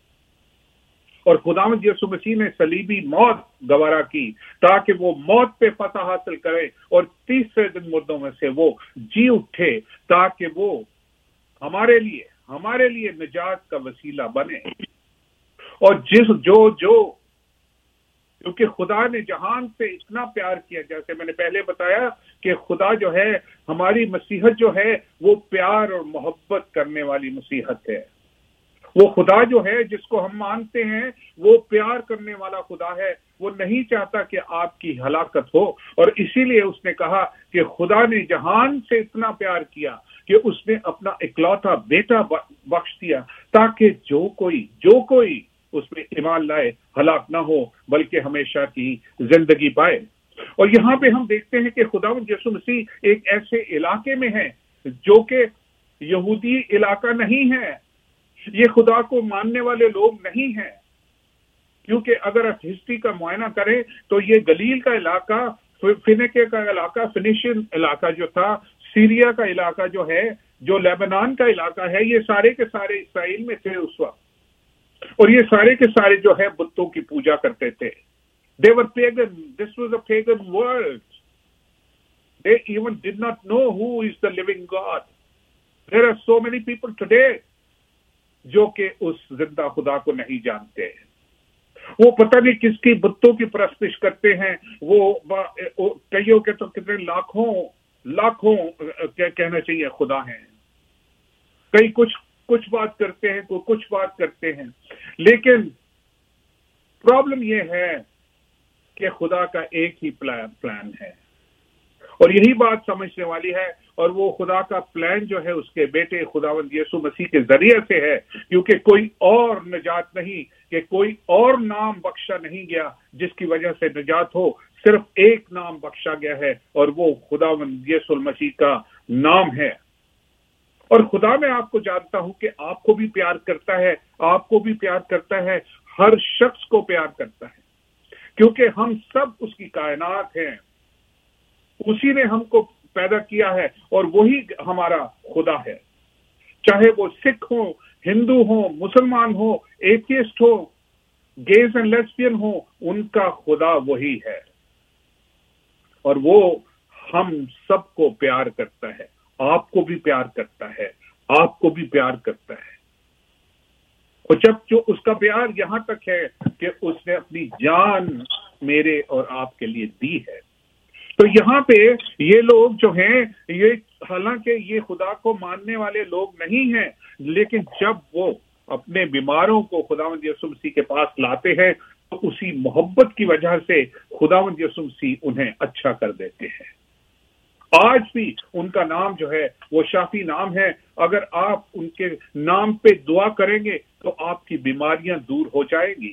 اور خداوند یسوع مسیح نے صلیبی موت گوارا کی تاکہ وہ موت پہ فتح حاصل کرے اور تیسرے دن مردوں میں سے وہ جی اٹھے، تاکہ وہ ہمارے لیے ہمارے لیے نجات کا وسیلہ بنے۔ اور جس جو جو کیونکہ خدا نے جہان سے اتنا پیار کیا، جیسے میں نے پہلے بتایا کہ خدا جو ہے، ہماری مسیحت جو ہے وہ پیار اور محبت کرنے والی مسیحت ہے۔ وہ خدا جو ہے جس کو ہم مانتے ہیں وہ پیار کرنے والا خدا ہے، وہ نہیں چاہتا کہ آپ کی ہلاکت ہو، اور اسی لیے اس نے کہا کہ خدا نے جہان سے اتنا پیار کیا کہ اس نے اپنا اکلوتا بیٹا بخش دیا، تاکہ جو کوئی جو کوئی اس میں ایمان لائے ہلاک نہ ہو بلکہ ہمیشہ کی زندگی پائے۔ اور یہاں پہ ہم دیکھتے ہیں کہ خداوند یسوع مسیح ایک ایسے علاقے میں ہے جو کہ یہودی علاقہ نہیں ہے، یہ خدا کو ماننے والے لوگ نہیں ہیں، کیونکہ اگر آپ ہسٹری کا معائنہ کریں تو یہ گلیل کا علاقہ، فینیکے کا علاقہ، فینیشین علاقہ جو تھا، سیریا کا علاقہ جو ہے، جو لیبنان کا علاقہ ہے، یہ سارے کے سارے اسرائیل میں تھے اس وقت، اور یہ سارے کے سارے جو ہے بتوں کی پوجا کرتے تھے۔ They were pagan. This was a pagan world. They even did not know who is the living God. There are so many people today جو کہ اس زندہ خدا کو نہیں جانتے، وہ پتہ نہیں کس کی بتوں کی پرستش کرتے ہیں، وہ کئیوں کے تو کتنے لاکھوں لاکھوں کیا کہنا چاہیے خدا ہیں، کئی کچھ کچھ بات کرتے ہیں، کوئی کچھ بات کرتے ہیں، لیکن پرابلم یہ ہے کہ خدا کا ایک ہی پلان ہے، اور یہی بات سمجھنے والی ہے، اور وہ خدا کا پلان جو ہے اس کے بیٹے خداوند یسوع مسیح کے ذریعے سے ہے، کیونکہ کوئی اور نجات نہیں، کہ کوئی اور نام بخشا نہیں گیا جس کی وجہ سے نجات ہو، صرف ایک نام بخشا گیا ہے، اور وہ خداوند یسوع مسیح کا نام ہے۔ اور خدا میں آپ کو جانتا ہوں کہ آپ کو بھی پیار کرتا ہے، آپ کو بھی پیار کرتا ہے، ہر شخص کو پیار کرتا ہے، کیونکہ ہم سب اس کی کائنات ہیں، اسی نے ہم کو پیدا کیا ہے، اور وہی ہمارا خدا ہے، چاہے وہ سکھ ہو، ہندو ہو، مسلمان ہو، ایتھیسٹ ہو، گیز اینڈ لیسبین ہو، ان کا خدا وہی ہے، اور وہ ہم سب کو پیار کرتا ہے، آپ کو بھی پیار کرتا ہے، آپ کو بھی پیار کرتا ہے، اور جب جو اس کا پیار یہاں تک ہے کہ اس نے اپنی جان میرے اور آپ کے لیے دی ہے۔ تو یہاں پہ یہ لوگ جو ہیں یہ حالانکہ یہ خدا کو ماننے والے لوگ نہیں ہیں، لیکن جب وہ اپنے بیماروں کو خداوند یسوع مسیح کے پاس لاتے ہیں تو اسی محبت کی وجہ سے خداوند یسوع مسیح انہیں اچھا کر دیتے ہیں۔ آج بھی ان کا نام جو ہے وہ شافی نام ہے، اگر آپ ان کے نام پہ دعا کریں گے تو آپ کی بیماریاں دور ہو جائیں گی،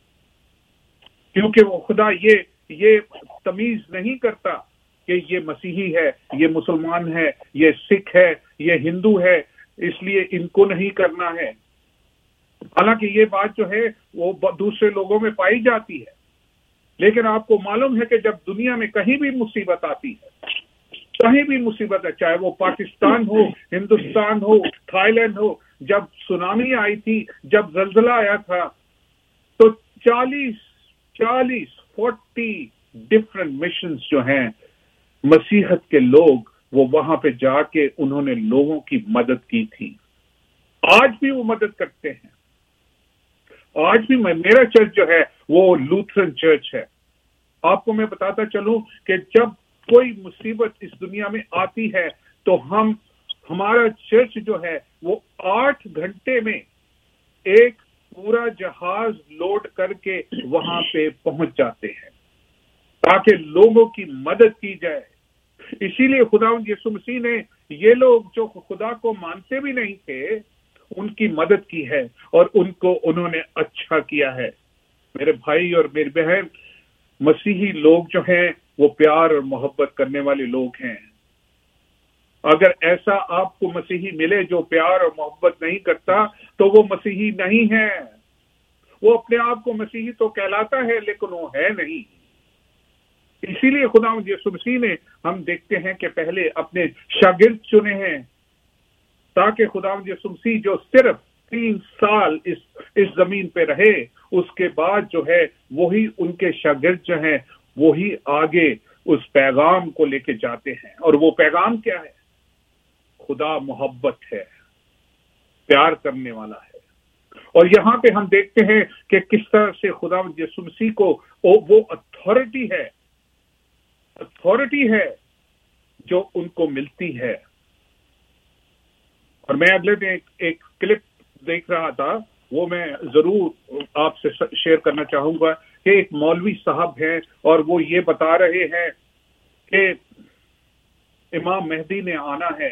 کیونکہ وہ خدا یہ یہ تمیز نہیں کرتا کہ یہ مسیحی ہے، یہ مسلمان ہے، یہ سکھ ہے، یہ ہندو ہے، اس لیے ان کو نہیں کرنا ہے۔ حالانکہ یہ بات جو ہے وہ دوسرے لوگوں میں پائی جاتی ہے، لیکن آپ کو معلوم ہے کہ جب دنیا میں کہیں بھی مصیبت آتی ہے، کہیں بھی مصیبت ہے، چاہے وہ پاکستان ہو، ہندوستان ہو، تھائی لینڈ ہو، جب سونامی آئی تھی، جب زلزلہ آیا تھا، تو چالیس چالیس فورٹی ڈفرنٹ مشنز جو ہیں مسیحت کے لوگ وہ وہاں پہ جا کے انہوں نے لوگوں کی مدد کی تھی۔ آج بھی وہ مدد کرتے ہیں۔ آج بھی میرا چرچ جو ہے وہ لوتھرن چرچ ہے۔ آپ کو میں بتاتا چلوں کہ جب کوئی مصیبت اس دنیا میں آتی ہے تو ہم ہمارا چرچ جو ہے وہ آٹھ گھنٹے میں ایک پورا جہاز لوڈ کر کے وہاں پہ پہنچ جاتے ہیں تاکہ لوگوں کی مدد کی جائے۔ اسی لیے خداوند یسوع مسیح نے یہ لوگ جو خدا کو مانتے بھی نہیں تھے ان کی مدد کی ہے اور ان کو انہوں نے اچھا کیا ہے۔ میرے بھائی اور میری بہن، مسیحی لوگ جو ہیں وہ پیار اور محبت کرنے والے لوگ ہیں۔ اگر ایسا آپ کو مسیحی ملے جو پیار اور محبت نہیں کرتا تو وہ مسیحی نہیں ہے۔ وہ اپنے آپ کو مسیحی تو کہلاتا ہے لیکن وہ ہے نہیں۔ اسی لیے خداوند یسوع مسیح نے ہم دیکھتے ہیں کہ پہلے اپنے شاگرد چنے ہیں تاکہ خداوند یسوع مسیح جو صرف تین سال اس اس زمین پہ رہے، اس کے بعد جو ہے وہی ان کے شاگرد جو ہیں وہی آگے اس پیغام کو لے کے جاتے ہیں۔ اور وہ پیغام کیا ہے؟ خدا محبت ہے، پیار کرنے والا ہے۔ اور یہاں پہ ہم دیکھتے ہیں کہ کس طرح سے خداوند یسوع مسیح کو وہ اتھارٹی ہے اتھارٹی ہے جو ان کو ملتی ہے۔ اور میں اگلے دن ایک, ایک کلپ دیکھ رہا تھا، وہ میں ضرور آپ سے شیئر کرنا چاہوں گا کہ ایک مولوی صاحب ہیں اور وہ یہ بتا رہے ہیں کہ امام مہدی نے آنا ہے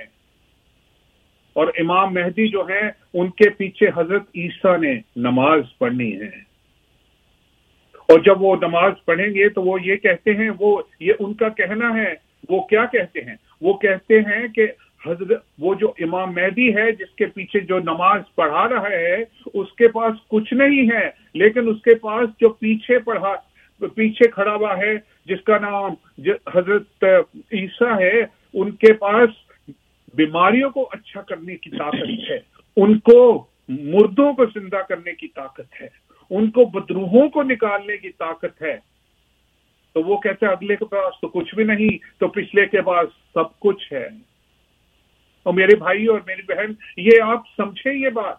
اور امام مہدی جو ہیں ان کے پیچھے حضرت عیسیٰ نے نماز پڑھنی ہے، اور جب وہ نماز پڑھیں گے تو وہ یہ کہتے ہیں، وہ یہ ان کا کہنا ہے، وہ کیا کہتے ہیں؟ وہ کہتے ہیں کہ حضرت وہ جو امام مہدی ہے جس کے پیچھے جو نماز پڑھا رہا ہے اس کے پاس کچھ نہیں ہے، لیکن اس کے پاس جو پیچھے پڑھا پیچھے کھڑا ہوا ہے جس کا نام حضرت عیسیٰ ہے، ان کے پاس بیماریوں کو اچھا کرنے کی طاقت ہے، ان کو مردوں کو زندہ کرنے کی طاقت ہے، ان کو بدروحوں کو نکالنے کی طاقت ہے۔ تو وہ کہتے ہیں اگلے کے پاس تو کچھ بھی نہیں تو پچھلے کے پاس سب کچھ ہے۔ اور میرے بھائی اور میری بہن، یہ آپ سمجھیں یہ بات،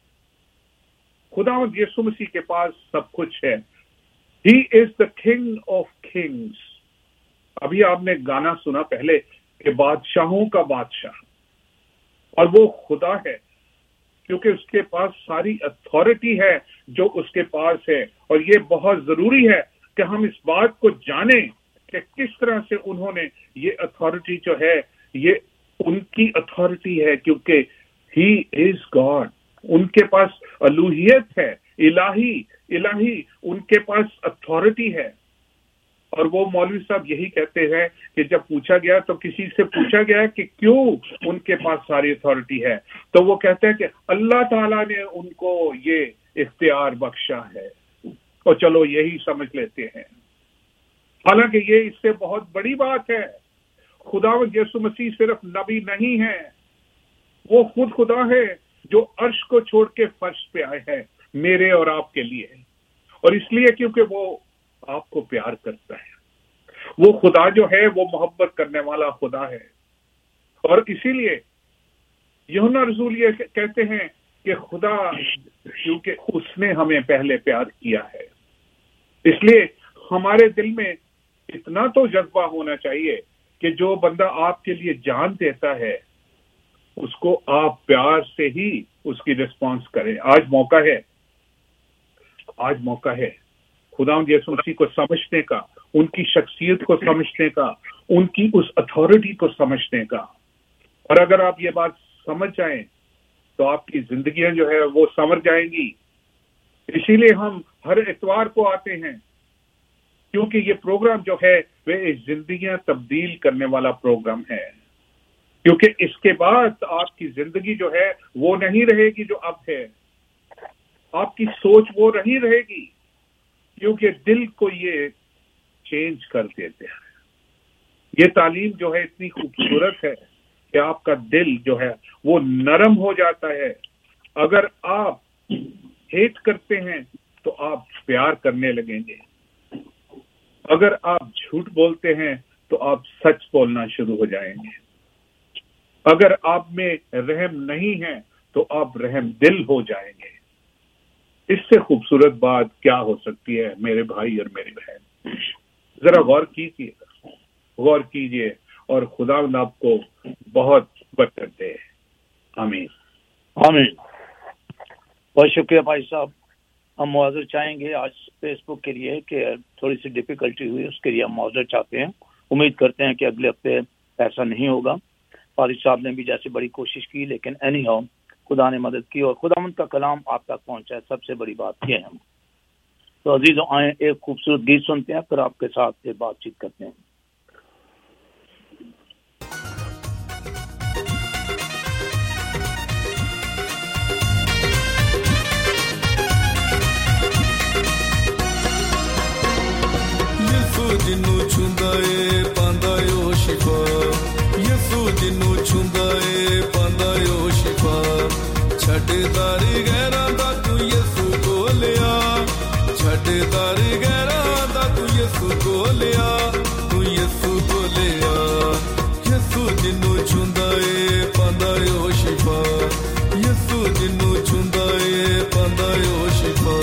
خداوند یسوع مسیح کے پاس سب کچھ ہے۔ He is the king of kings. ابھی آپ نے گانا سنا پہلے کہ بادشاہوں کا بادشاہ، اور وہ خدا ہے کیونکہ اس کے پاس ساری اتھارٹی ہے جو اس کے پاس ہے۔ اور یہ بہت ضروری ہے کہ ہم اس بات کو جانیں کہ کس طرح سے انہوں نے یہ اتھارٹی جو ہے یہ ان کی اتھارٹی ہے، کیونکہ ہی از گاڈ، ان کے پاس الوہیت ہے، الہی الہی ان کے پاس اتھارٹی ہے۔ اور وہ مولوی صاحب یہی کہتے ہیں کہ جب پوچھا گیا تو کسی سے پوچھا گیا کہ کیوں ان کے پاس ساری اتھارٹی ہے، تو وہ کہتے ہیں کہ اللہ تعالیٰ نے ان کو یہ اختیار بخشا ہے، اور چلو یہی سمجھ لیتے ہیں۔ حالانکہ یہ اس سے بہت بڑی بات ہے۔ خداوند یسوع مسیح صرف نبی نہیں ہے، وہ خود خدا ہے جو عرش کو چھوڑ کے فرش پہ آئے ہیں میرے اور آپ کے لیے، اور اس لیے کیونکہ وہ آپ کو پیار کرتا ہے۔ وہ خدا جو ہے وہ محبت کرنے والا خدا ہے، اور اسی لیے یوحنا رسول یہ کہتے ہیں کہ خدا کیونکہ اس نے ہمیں پہلے پیار کیا ہے، اس لیے ہمارے دل میں اتنا تو جذبہ ہونا چاہیے کہ جو بندہ آپ کے لیے جان دیتا ہے اس کو آپ پیار سے ہی اس کی ریسپانس کریں. آج موقع ہے آج موقع ہے خداوند یسوع مسیح کو سمجھنے کا, ان کی شخصیت کو سمجھنے کا, ان کی اس اتھارٹی کو سمجھنے کا. اور اگر آپ یہ بات سمجھ جائیں تو آپ کی زندگیاں جو ہے وہ سنور جائیں گی. اسی لیے ہم ہر اتوار کو آتے ہیں, کیونکہ یہ پروگرام جو ہے وہ زندگیاں تبدیل کرنے والا پروگرام ہے. کیونکہ اس کے بعد آپ کی زندگی جو ہے وہ نہیں رہے گی جو اب ہے. آپ کی سوچ وہ نہیں رہے گی, کیونکہ دل کو یہ چینج کر دیتے ہیں. یہ تعلیم جو ہے اتنی خوبصورت ہے کہ آپ کا دل جو ہے وہ نرم ہو جاتا ہے. اگر آپ ہیٹ کرتے ہیں تو آپ پیار کرنے لگیں گے. اگر آپ جھوٹ بولتے ہیں تو آپ سچ بولنا شروع ہو جائیں گے. اگر آپ میں رحم نہیں ہے تو آپ رحم دل ہو جائیں گے. اس سے خوبصورت بات کیا ہو سکتی ہے میرے بھائی اور میری بہن؟ ذرا غور کیجیے غور کیجیے اور خداوند آپ کو بہت برکت دے. آمین آمین. بہت شکریہ بھائی صاحب. ہم معذرت چاہیں گے آج فیس بک کے لیے کہ تھوڑی سی ڈیفیکلٹی ہوئی, اس کے لیے ہم معذرت چاہتے ہیں. امید کرتے ہیں کہ اگلے ہفتے ایسا نہیں ہوگا. فارغ صاحب نے بھی جیسے بڑی کوشش کی, لیکن اینی ہاؤ خدا نے مدد کی اور خداوند کا کلام آپ تک پہنچا ہے. سب سے بڑی بات یہ ہے. تو عزیزوں آئیں ایک خوبصورت گیت سنتے ہیں, پھر آپ کے ساتھ بات چیت کرتے ہیں. جنوں چھوندا اے پاندا او شفا, یسوع جنوں چھوندا اے پاندا او شفا. چھڈ داری غیراں دا تو یسوع کولیا, چھڈ داری غیراں دا تو یسوع کولیا, تو یسوع کولیا. یسوع جنوں چھوندا اے پاندا او شفا, یسوع جنوں چھوندا اے پاندا او شفا.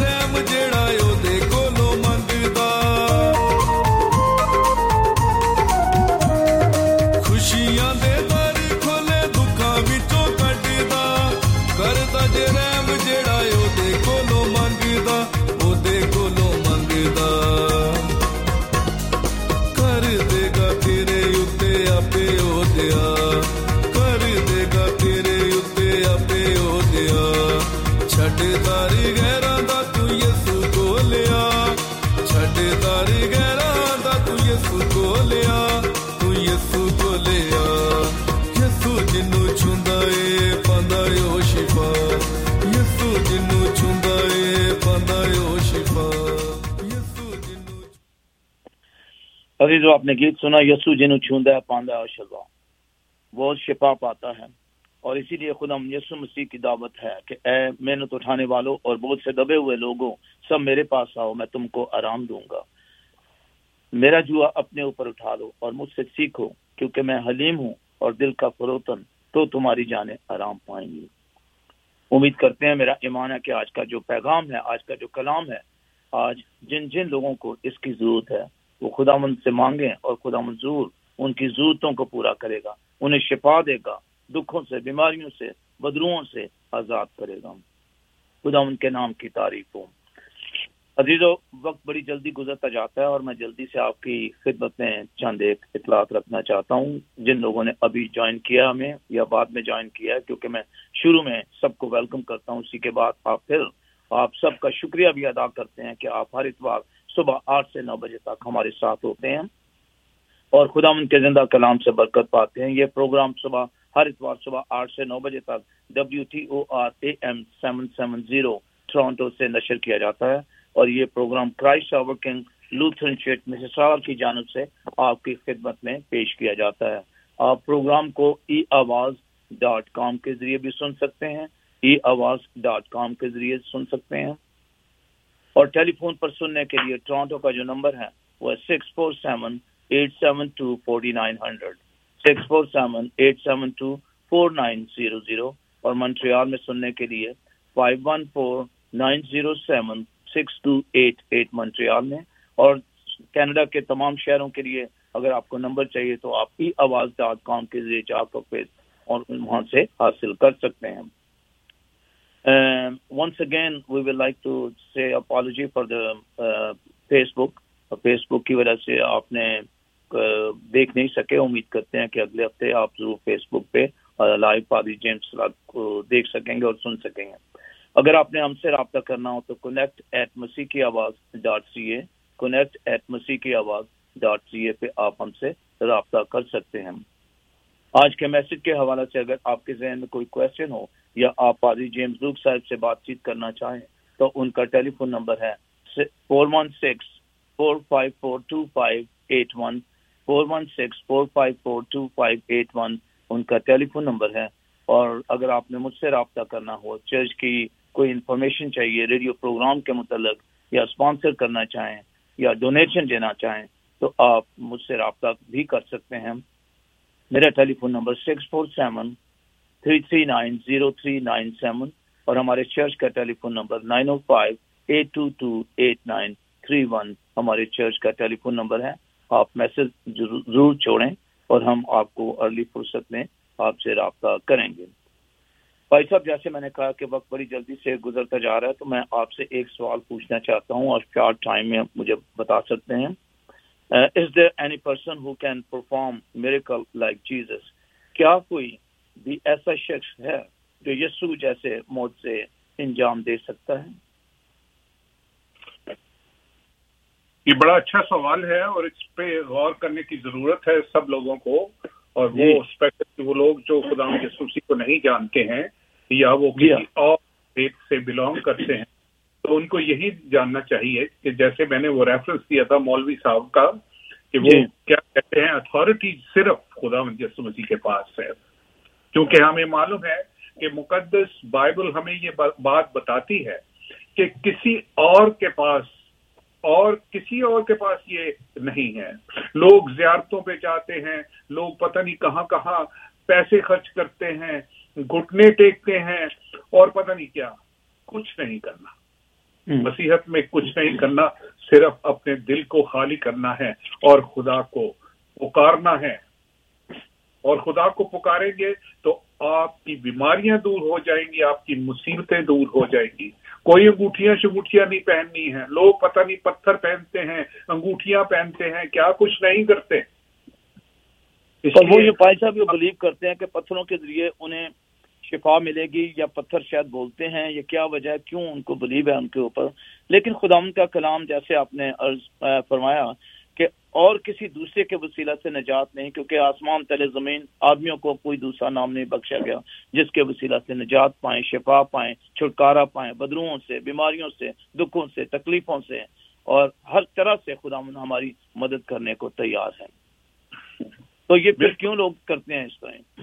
ਰਹਿਮ ਜਿਹੜਾ ਉਹਦੇ ਕੋਲੋਂ ਮੰਗਦਾ ਖੁਸ਼ੀਆਂ ਦੇ ਦਰ ਖੋਲੇ ਦੁੱਖਾਂ ਵਿੱਚੋਂ ਕੱਢਦਾ ਕਰਦਾ ਜੇ ਰਹਿਮ ਜਿਹੜਾ ਉਹਦੇ ਕੋਲੋਂ ਮੰਗਦਾ ਉਹਦੇ ਕੋਲੋਂ ਮੰਗਦਾ ਕਰ ਦੇਗਾ ਤੇਰੇ ਉੱਤੇ ਆਪੇ ਉਹਦਿਆ ਕਰ ਦੇਗਾ ਤੇਰੇ ਉੱਤੇ ਆਪੇ ਉਹਦਿਆ ਛੱਡ ਦਾਰੀ ਗਹਿਰਾਂ ਦਾ ਤੂੰ ਯਿਸੂ ਕੋਲਿਆ ਛੱਡ ਦਾਰੀ ਗਹਿਰਾਂ ਦਾ ਤੂੰ ਯਿਸੂ ਕੋਲਿਆ ਤੂੰ ਯਿਸੂ ਕੋਲਿਆ ਯਿਸੂ ਜਿਹਨੂੰ ਛੁੰਦਾ ਏ ਪਾਂਦਾ ਓ ਸ਼ਿਫਾ ਯਿਸੂ ਜਿਹਨੂੰ ਛੁੰਦਾ ਏ ਪਾਂਦਾ ਓ ਸ਼ਿਫਾ ਯਿਸੂ ਜਿਹਨੂੰ अजीजों, आपने गीत सुना यसू जिन्हों छूंदा है पांदा और शलवा, वो शिफा पाता है। और इसीलिए खुदा यीशु मसीह की दावत है कि ऐ मेहनत उठाने वालों और बोझ से दबे हुए लोगों, सब मेरे पास आओ, मैं तुमको आराम दूंगा। मेरा जुआ अपने ऊपर उठा लो और मुझसे सीखो, क्योंकि मैं हलीम हूँ और दिल का फरोतन, तो तुम्हारी जाने आराम पाएंगी। उम्मीद करते हैं, मेरा ईमान है कि आज का जो पैगाम है, आज का जो कलाम है, आज जिन जिन लोगों को इसकी जरूरत है वो खुदावंद से मांगे और खुदावंद जरूर उनकी जरूरतों को पूरा करेगा, उन्हें शिफा देगा, दुखों से, बीमारियों से, बदरुओं से आजाद करेगा। खुदावंद के नाम की तारीफ हो। अजीजों, वक्त बड़ी जल्दी गुजरता जाता है और मैं जल्दी से आपकी खिदमत में चंद एक इतलात रखना चाहता हूँ। जिन लोगों ने अभी ज्वाइन किया हमें या बाद में ज्वाइन किया है, क्योंकि मैं शुरू में सबको वेलकम करता हूँ, उसी के बाद आप फिर आप सबका शुक्रिया भी अदा करते हैं कि आप हर इतवार सुबह आठ से नौ बजे तक हमारे साथ होते हैं और खुदावंद के जिंदा कलाम से बरकत पाते हैं। ये प्रोग्राम सुबह हर इतवार सुबह आठ से नौ बजे तक W T O R A M seven seven zero Toronto से नशर किया जाता है और ये program Christ Our King Lutheran Church Mississauga की जानिब से आपकी खिदमत में पेश किया जाता है। आप प्रोग्राम को ई आवाज डॉट कॉम के जरिए भी सुन सकते हैं, ई आवाज डॉट कॉम के जरिए सुन सकते हैं और टेलीफोन पर सुनने के लिए टोरंटो का जो नंबर है वो है six four seven eight seven two forty nine hundred, six four seven eight seven two four nine zero zero और मॉन्ट्रियल में सुनने के लिए five one four nine zero seven six two eight eight Montreal में और Canada के तमाम शहरों के लिए अगर आपको नंबर चाहिए तो आप ई आवाज डॉट कॉम के जरिए जाकर और वहां से हासिल कर सकते हैं। Uh, once again, we would like to say apology for the uh, Facebook. Facebook की वजह से आपने uh, देख नहीं सके। उम्मीद करते हैं कि अगले हफ्ते आप जरूर Facebook पे लाइव पादरी जेम्स को देख सकेंगे और सुन सकेंगे। अगर आपने हमसे रब्ता करना हो तो कनेक्ट एट मसीह की आवाज़ dot C A connect at मसीह की आवाज़ डॉट सी ए पे आप हमसे रब्ता कर सकते हैं। आज के मैसेज के हवाले से अगर आपके जहन में कोई क्वेश्चन हो या आप पादरी जेम्स लूक साहब से बातचीत करना चाहें तो उनका टेलीफोन नंबर है four one six four five four two five eight one, four one six four five four two five eight one उनका टेलीफोन नंबर है। और अगर आपने मुझसे रब्ता करना हो, चर्च की कोई इन्फॉर्मेशन चाहिए रेडियो प्रोग्राम के मुतल्लिक या स्पॉन्सर करना चाहें या डोनेशन देना चाहें तो आप मुझसे रब्ता भी कर सकते हैं। मेरा telephone number six four seven three three nine zero three nine seven और हमारे चर्च का telephone number nine O five eight two two eight nine three one हमारे चर्च का टेलीफोन नंबर है। आप मैसेज जरूर छोड़ें और हम आपको अर्ली फुर्सत में आपसे रब्ता करेंगे। भाई साहब, जैसे मैंने कहा कि वक्त बड़ी जल्दी से गुजरता जा रहा है तो मैं आपसे एक सवाल पूछना चाहता हूँ और शॉर्ट टाइम में मुझे बता सकते हैं। Is there any person who can perform miracle like Jesus? क्या कोई भी ऐसा शख्स है जो यीशु जैसे मौत से इंजाम दे सकता है? ये बड़ा अच्छा सवाल है और इस पे गौर करने की जरूरत है सब लोगों को, और वो स्पेशली वो लोग जो खुदा यीशु को नहीं जानते हैं या वो किसी और फेथ से बिलोंग करते हैं तो उनको यही जानना चाहिए कि जैसे मैंने वो रेफरेंस दिया था मौलवी साहब का कि वो क्या कहते हैं, अथॉरिटी सिर्फ खुदा यीशु मसीह के पास है। क्योंकि हमें मालूम है कि मुकद्दस बाइबल हमें ये बात बताती है कि किसी और के पास और किसी और के पास ये नहीं है। लोग ज़ियारतों पे जाते हैं, लोग पता नहीं कहाँ कहाँ पैसे खर्च करते हैं, घुटने टेकते हैं और पता नहीं क्या, कुछ नहीं करना। मसीहत में कुछ नहीं करना, सिर्फ अपने दिल को खाली करना है और खुदा को पुकारना है। और खुदा को पुकारेंगे तो आपकी बीमारियां दूर हो जाएंगी, आपकी मुसीबतें दूर हो जाएंगी। कोई अंगूठियां शंगूठियां नहीं पहननी है। लोग पता नहीं पत्थर पहनते हैं, अंगूठियां पहनते हैं, क्या कुछ नहीं करते। और वो ये भाई साहब ये बिलीव करते हैं कि पत्थरों के जरिए उन्हें शिफा मिलेगी, या पत्थर शायद बोलते हैं, ये क्या वजह है, क्यों उनको बिलीव है उनके ऊपर। लेकिन खुदावंद का कलाम जैसे आपने अर्ज फरमाया कि और किसी दूसरे के वसीला से निजात नहीं, क्योंकि आसमान तले जमीन आदमियों को कोई दूसरा नाम नहीं बख्शा गया जिसके वसीला से निजात पाएं, शिफा पाएं, छुटकारा पाएं बदरुओं से, बीमारियों से, दुखों से, तकलीफों से, और हर तरह से खुदावंद हमारी मदद करने को तैयार है। तो ये फिर क्यों लोग करते हैं इस तरह?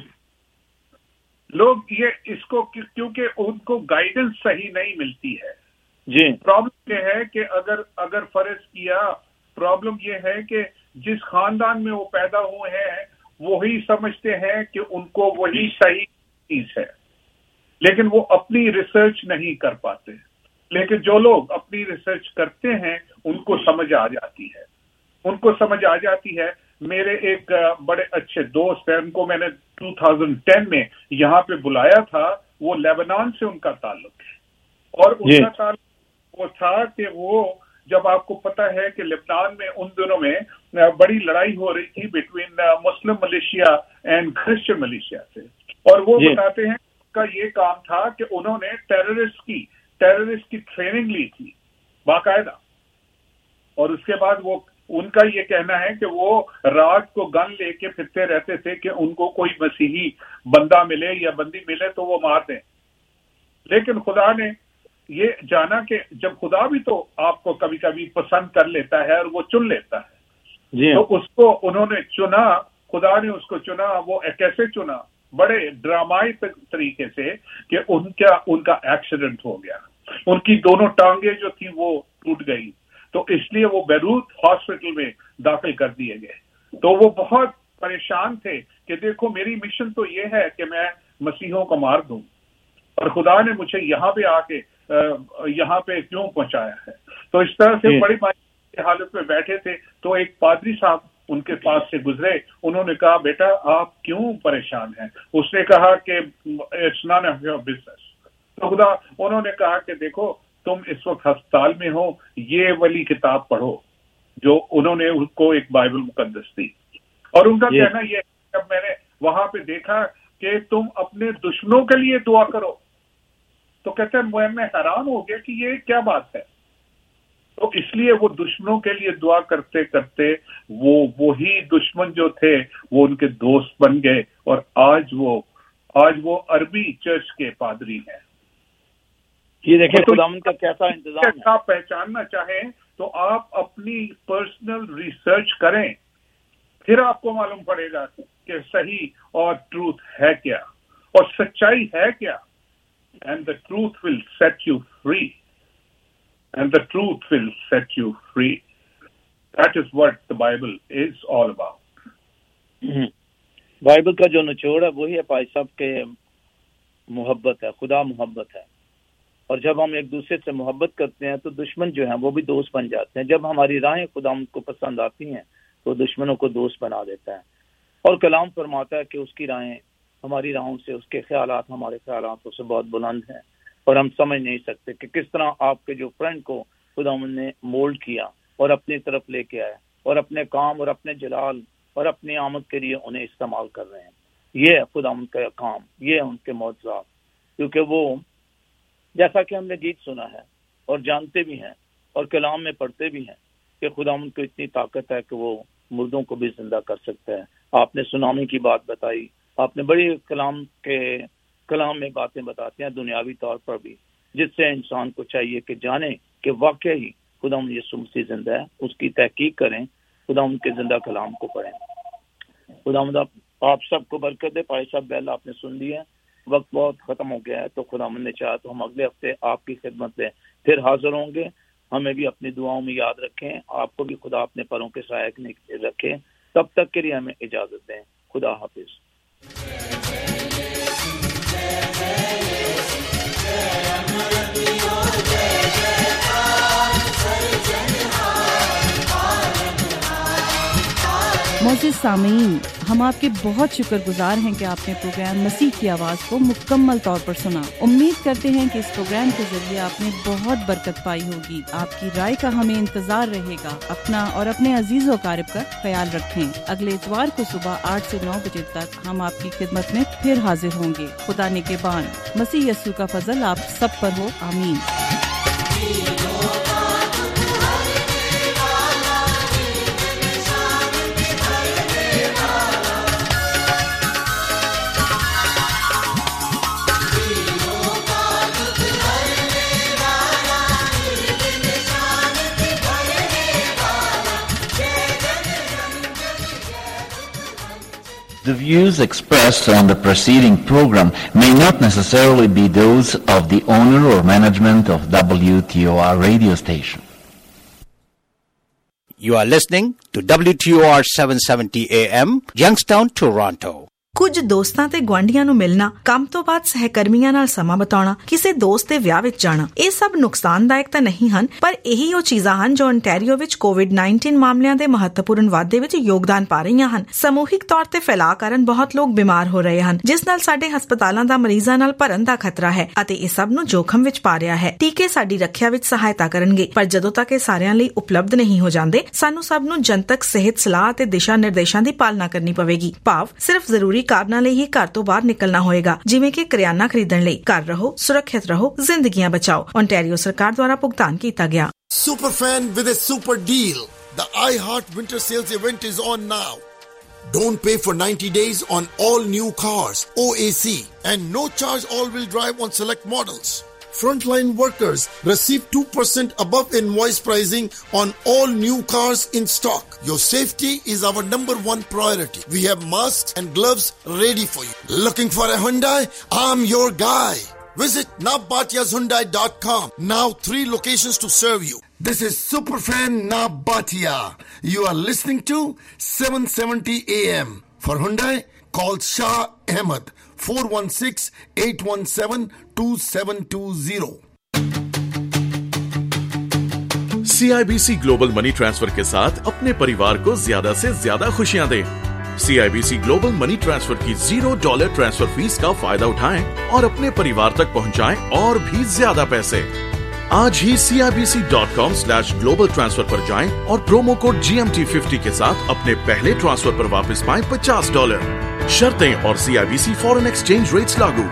लोग ये इसको क्योंकि उनको गाइडेंस सही नहीं मिलती है जी। प्रॉब्लम ये है कि अगर अगर फर्ज किया, प्रॉब्लम ये है कि जिस खानदान में वो पैदा हुए हैं वही समझते हैं कि उनको वही सही चीज है, लेकिन वो अपनी रिसर्च नहीं कर पाते। लेकिन जो लोग अपनी रिसर्च करते हैं उनको समझ आ जाती है, उनको समझ आ जाती है। मेरे एक बड़े अच्छे दोस्त हैं, उनको मैंने दो हज़ार दस में यहाँ पे बुलाया था। वो लेबनान से उनका ताल्लुक है, और उनका ताल्लुक वो था कि वो, जब आपको पता है कि लेबनान में उन दिनों में बड़ी लड़ाई हो रही थी between Muslim Malaysia and Christian Malaysia से, और वो बताते हैं का ये काम था कि उन्होंने टेररिस्ट की टेररिस्ट की ट्रेनिंग ली थी बाकायदा, और उसके बाद वो उनका ये कहना है कि वो रात को गन लेके फिरते रहते थे कि उनको कोई मसीही बंदा मिले या बंदी मिले तो वो मार दें। लेकिन खुदा ने ये जाना कि जब खुदा भी तो आपको कभी कभी पसंद कर लेता है और वो चुन लेता है जी। तो उसको उन्होंने चुना, खुदा ने उसको चुना। वो कैसे चुना? बड़े ड्रामाई तरीके से कि उनका उनका एक्सीडेंट हो गया, उनकी दोनों टांगे जो थी वो टूट गई, तो इसलिए वो बैरूत हॉस्पिटल में दाखिल कर दिए गए। तो वो बहुत परेशान थे कि देखो मेरी मिशन तो ये है कि मैं मसीहों को मार दूं, और खुदा ने मुझे यहाँ पे आके यहाँ पे क्यों पहुंचाया है। तो इस तरह से बड़ी की हालत में बैठे थे, तो एक पादरी साहब उनके पास से गुजरे। उन्होंने कहा, बेटा आप क्यों परेशान हैं? उसने कहा कि it's none of your business. तो खुदा उन्होंने कहा कि देखो तुम इस वक्त अस्पताल में हो, ये वाली किताब पढ़ो, जो उन्होंने उनको एक बाइबल मुकद्दस दी। और उनका कहना यह, जब मैंने वहां पे देखा कि तुम अपने दुश्मनों के लिए दुआ करो, तो कहते हैं मैं हैरान हो गया कि ये क्या बात है। तो इसलिए वो दुश्मनों के लिए दुआ करते करते वो वही दुश्मन जो थे वो उनके दोस्त बन गए, और आज वो आज वो अरबी चर्च के पादरी हैं। ये देखिए तो खुदावंद का कैसा इंतजाम है। आप पहचानना चाहें तो आप अपनी पर्सनल रिसर्च करें, फिर आपको मालूम पड़ेगा कि सही और ट्रूथ है क्या और सच्चाई है क्या। And the truth will set you free, and the truth will set you free. That is what the Bible is all about. Bible का जो निचोड़ है वही है भाई साहब के मोहब्बत है, खुदा मोहब्बत है। और जब हम एक दूसरे से मोहब्बत करते हैं तो दुश्मन जो है वो भी दोस्त बन जाते हैं। जब हमारी राहें खुदा को पसंद आती हैं तो दुश्मनों को दोस्त बना देता है। और कलाम फरमाता है कि उसकी राहें हमारी राहों से, उसके ख्यालात हमारे ख्यालातों से बहुत बुलंद हैं, और हम समझ नहीं सकते कि किस तरह आपके जो फ्रेंड को खुदा ने मोल्ड किया और अपनी तरफ लेके आया, और अपने काम और अपने जलाल और अपनी आमद के लिए उन्हें इस्तेमाल कर रहे हैं। ये है खुदा का काम, ये है उनके मौजूद। क्योंकि वो, जैसा कि हमने गीत सुना है और जानते भी हैं और कलाम में पढ़ते भी हैं कि खुदावंद को इतनी ताकत है कि वो मुर्दों को भी जिंदा कर सकता है। आपने सुनामी की बात बताई, आपने बड़ी कलाम के कलाम में बातें बताते हैं दुनियावी तौर पर भी, जिससे इंसान को चाहिए कि जाने कि वाकई ही खुदावंद यीशु मसीह जिंदा है, उसकी तहकीक करें, खुदावंद के जिंदा कलाम को पढ़ें। खुदावंद आप, आप सबको बरकत दे। भाई साहब बेल आपने सुन ली है, वक्त बहुत खत्म हो गया है, तो खुदावंद ने चाहा तो हम अगले हफ्ते आपकी खिदमत में फिर हाजिर होंगे। हमें भी अपनी दुआओं में याद रखें, आपको भी खुदा अपने परों के सहायक रखें। तब तक के लिए हमें इजाजत दें। खुदा हाफिज। जय मोअज़्ज़िज़ सामीन, हम आपके बहुत शुक्रगुजार हैं कि आपने प्रोग्राम मसीह की आवाज़ को मुकम्मल तौर पर सुना। उम्मीद करते हैं कि इस प्रोग्राम के जरिए आपने बहुत बरकत पाई होगी। आपकी राय का हमें इंतजार रहेगा। अपना और अपने अजीज़ व क़ारिब का ख्याल रखें। अगले इतवार को सुबह आठ से नौ बजे तक हम आपकी खिदमत में फिर हाजिर होंगे। खुदा निगहबान। मसीह यस्सु का फजल आप सब पर हो। आमीन। The views expressed on the preceding program may not necessarily be those of the owner or management of W T O R radio station. You are listening to W T O R seven seventy A M, Youngstown, Toronto. ਕੁਝ ਦੋਸਤਾਂ ਤੇ ਗੁਆਂਢੀਆਂ ਨੂੰ ਮਿਲਣਾ, ਕੰਮ ਤੋਂ ਬਾਅਦ ਸਹਿਕਰਮੀਆਂ ਨਾਲ ਸਮਾਂ ਬਿਤਾਉਣਾ, ਕਿਸੇ ਦੋਸਤ ਦੇ ਵਿਆਹ ਵਿੱਚ ਜਾਣਾ, ਇਹ ਸਭ ਨੁਕਸਾਨਦਾਇਕ ਤਾਂ ਨਹੀਂ ਹਨ, ਪਰ ਇਹੀ ਉਹ ਚੀਜ਼ਾਂ ਹਨ ਜੋ ontario ਵਿੱਚ ਕੋਵਿਡ ਉੱਨੀ ਮਾਮਲਿਆਂ ਦੇ ਮਹੱਤਵਪੂਰਨ ਵਾਧੇ ਵਿੱਚ ਯੋਗਦਾਨ ਪਾ ਰਹੀਆਂ ਹਨ। ਸਮੂਹਿਕ ਤੌਰ ਤੇ ਫੈਲਾਅ ਕਾਰਨ ਬਹੁਤ ਲੋਕ ਬਿਮਾਰ ਹੋ ਰਹੇ ਹਨ, ਜਿਸ ਨਾਲ ਸਾਡੇ ਹਸਪਤਾਲਾਂ ਦਾ ਮਰੀਜ਼ਾਂ ਨਾਲ ਭਰਨ ਦਾ ਖਤਰਾ ਹੈ ਅਤੇ ਇਹ ਸਭ ਨੂੰ ਜੋਖਮ ਵਿੱਚ ਪਾ ਰਿਹਾ ਹੈ। ਟੀਕੇ ਸਾਡੀ ਰੱਖਿਆ ਵਿੱਚ ਸਹਾਇਤਾ ਕਰਨਗੇ, ਪਰ ਜਦੋਂ ਤੱਕ ਇਹ ਸਾਰਿਆਂ ਲਈ ਉਪਲਬਧ ਨਹੀਂ ਹੋ ਜਾਂਦੇ, ਸਾਨੂੰ ਸਭ ਨੂੰ ਜਨਤਕ ਸਿਹਤ ਸਲਾਹ ਅਤੇ ਦਿਸ਼ਾ ਨਿਰਦੇਸ਼ਾਂ ਦੀ ਪਾਲਣਾ ਕਰਨੀ ਪਵੇਗੀ। ਭਾਵ ਸਿਰਫ ਜ਼ਰੂਰੀ ਕਾਰਨਾਂ ਲਈ ਹੀ ਘਰ ਤੋਂ ਬਾਹਰ ਨਿਕਲਣਾ ਹੋਏਗਾ, ਜਿਵੇਂ ਕਿ ਕਰਿਆਨਾ ਖਰੀਦਣ ਲਈ। ਘਰ ਰਹੋ, ਸੁਰੱਖਿਅਤ ਰਹੋ, ਜ਼ਿੰਦਗੀਆਂ ਬਚਾਓ। ontario ਸਰਕਾਰ ਦੁਆਰਾ ਭੁਗਤਾਨ ਕੀਤਾ ਗਿਆ। Superfan with a super deal. The iHeart Winter Sales event is on now. Don't pay for ninety days on all new cars, O A C, and no charge all-wheel drive on select models. Frontline workers receive two percent above invoice pricing on all new cars in stock. Your safety is our number one priority. We have masks and gloves ready for you. Looking for a Hyundai? I'm your guy. Visit nabatiyas hyundai dot com. Now three locations to serve you. This is Superfan Nabatia. You are listening to seven seventy A M. For Hyundai, call Shah Ahmed. four one six, eight one seven, two seven two zero. C I B C global money transfer के साथ अपने परिवार को ज्यादा से ज्यादा खुशियां दें। C I B C global money transfer की जीरो डॉलर ट्रांसफर फीस का फायदा उठाएं और अपने परिवार तक पहुंचाएं और भी ज्यादा पैसे। आज ही C I B C dot com slash global transfer पर जाएं और promo code G M T fifty के साथ अपने पहले ट्रांसफर पर वापस पाएं पचास डॉलर। शर्तें और C I B C foreign exchange rates लागू।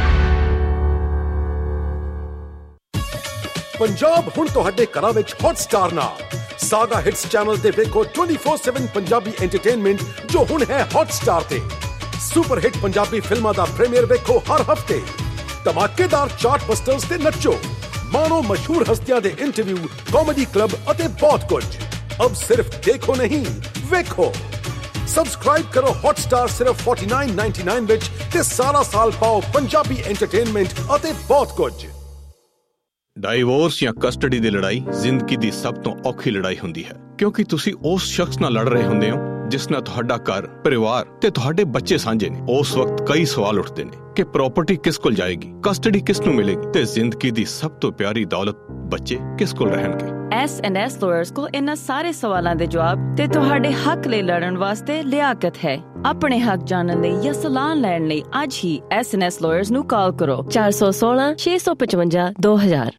पंजाब हुण तुहाडे घरां विच हॉटस्टार नाल सागा हिट्स चैनल ते वेखो twenty-four seven पंजाबी एंटरटेनमेंट जो हुण है हॉटस्टार ते। सुपर हिट पंजाबी फिल्मां दा प्रीमियर वेखो हर हफ्ते। धमाकेदार चार्ट बस्टर्स ते नचो, मानो मशहूर हस्तियां दे इंटरव्यू, कॉमेडी क्लब अते बहुत कुछ। अब सिर्फ देखो नहीं, वेखो। सब्सक्राइब करो हॉटस्टार सिर्फ forty-nine ninety-nine विच ते सारा साल पाओ पंजाबी एंटरटेनमेंट अते बहुत कुछ। ਡਾਈਵੋਰਸ ਜਾਂ ਕਸਟਡੀ ਦੀ ਲੜਾਈ ਜ਼ਿੰਦਗੀ ਦੀ ਸਭ ਤੋਂ ਔਖੀ ਲੜਾਈ ਹੁੰਦੀ ਹੈ, ਕਿਉਂਕਿ ਤੁਸੀਂ ਉਸ ਸ਼ਖਸ ਨਾਲ ਲੜ ਰਹੇ ਹੁੰਦੇ ਹੋ ਜਿਸ ਨਾਲ ਤੁਹਾਡਾ ਘਰ, ਪਰਿਵਾਰ ਤੇ ਤੁਹਾਡੇ ਬੱਚੇ ਸਾਂਝੇ ਨੇ। ਉਸ ਵਕਤ ਕਈ ਸਵਾਲ ਉੱਠਦੇ ਨੇ ਕਿ ਪ੍ਰਾਪਰਟੀ ਕਿਸ ਕੋਲ ਜਾਏਗੀ, ਕਸਟਡੀ ਕਿਸ ਨੂੰ ਮਿਲੇਗੀ ਤੇ ਜ਼ਿੰਦਗੀ ਦੀ ਸਭ ਤੋਂ ਪਿਆਰੀ ਦੌਲਤ ਬੱਚੇ ਕਿਸ ਕੋਲ ਰਹਿਣਗੇ। ਐਸ ਐਂਡ ਐਸ ਲਾਇਰਸ ਕੋਲ ਇਹਨਾਂ ਸਾਰੇ ਸਵਾਲਾਂ ਦੇ ਜਵਾਬ ਤੇ ਤੁਹਾਡੇ ਹੱਕ ਲਈ ਲੜਨ ਵਾਸਤੇ ਲਿਆਕਤ ਹੈ। ਆਪਣੇ ਹੱਕ ਜਾਣਨ ਲਈ ਜਾਂ ਸਲਾਹ ਲੈਣ ਲਈ ਅੱਜ ਹੀ ਐਸ ਐਂਡ ਐਸ ਲਾਇਰਸ ਨੂੰ ਕਾਲ ਕਰੋ four one six, six five five, two thousand।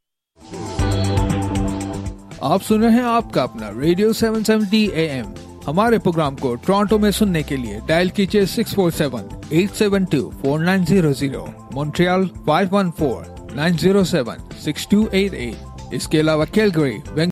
आप सुन रहे हैं आपका अपना radio seven seventy A M। हमारे प्रोग्राम को टोरंटो में सुनने के लिए डायल कीजिए six four seven, eight seven two, four nine zero zero, Montreal five one four, nine zero seven, six two eight eight। इसके अलावा कैलगरी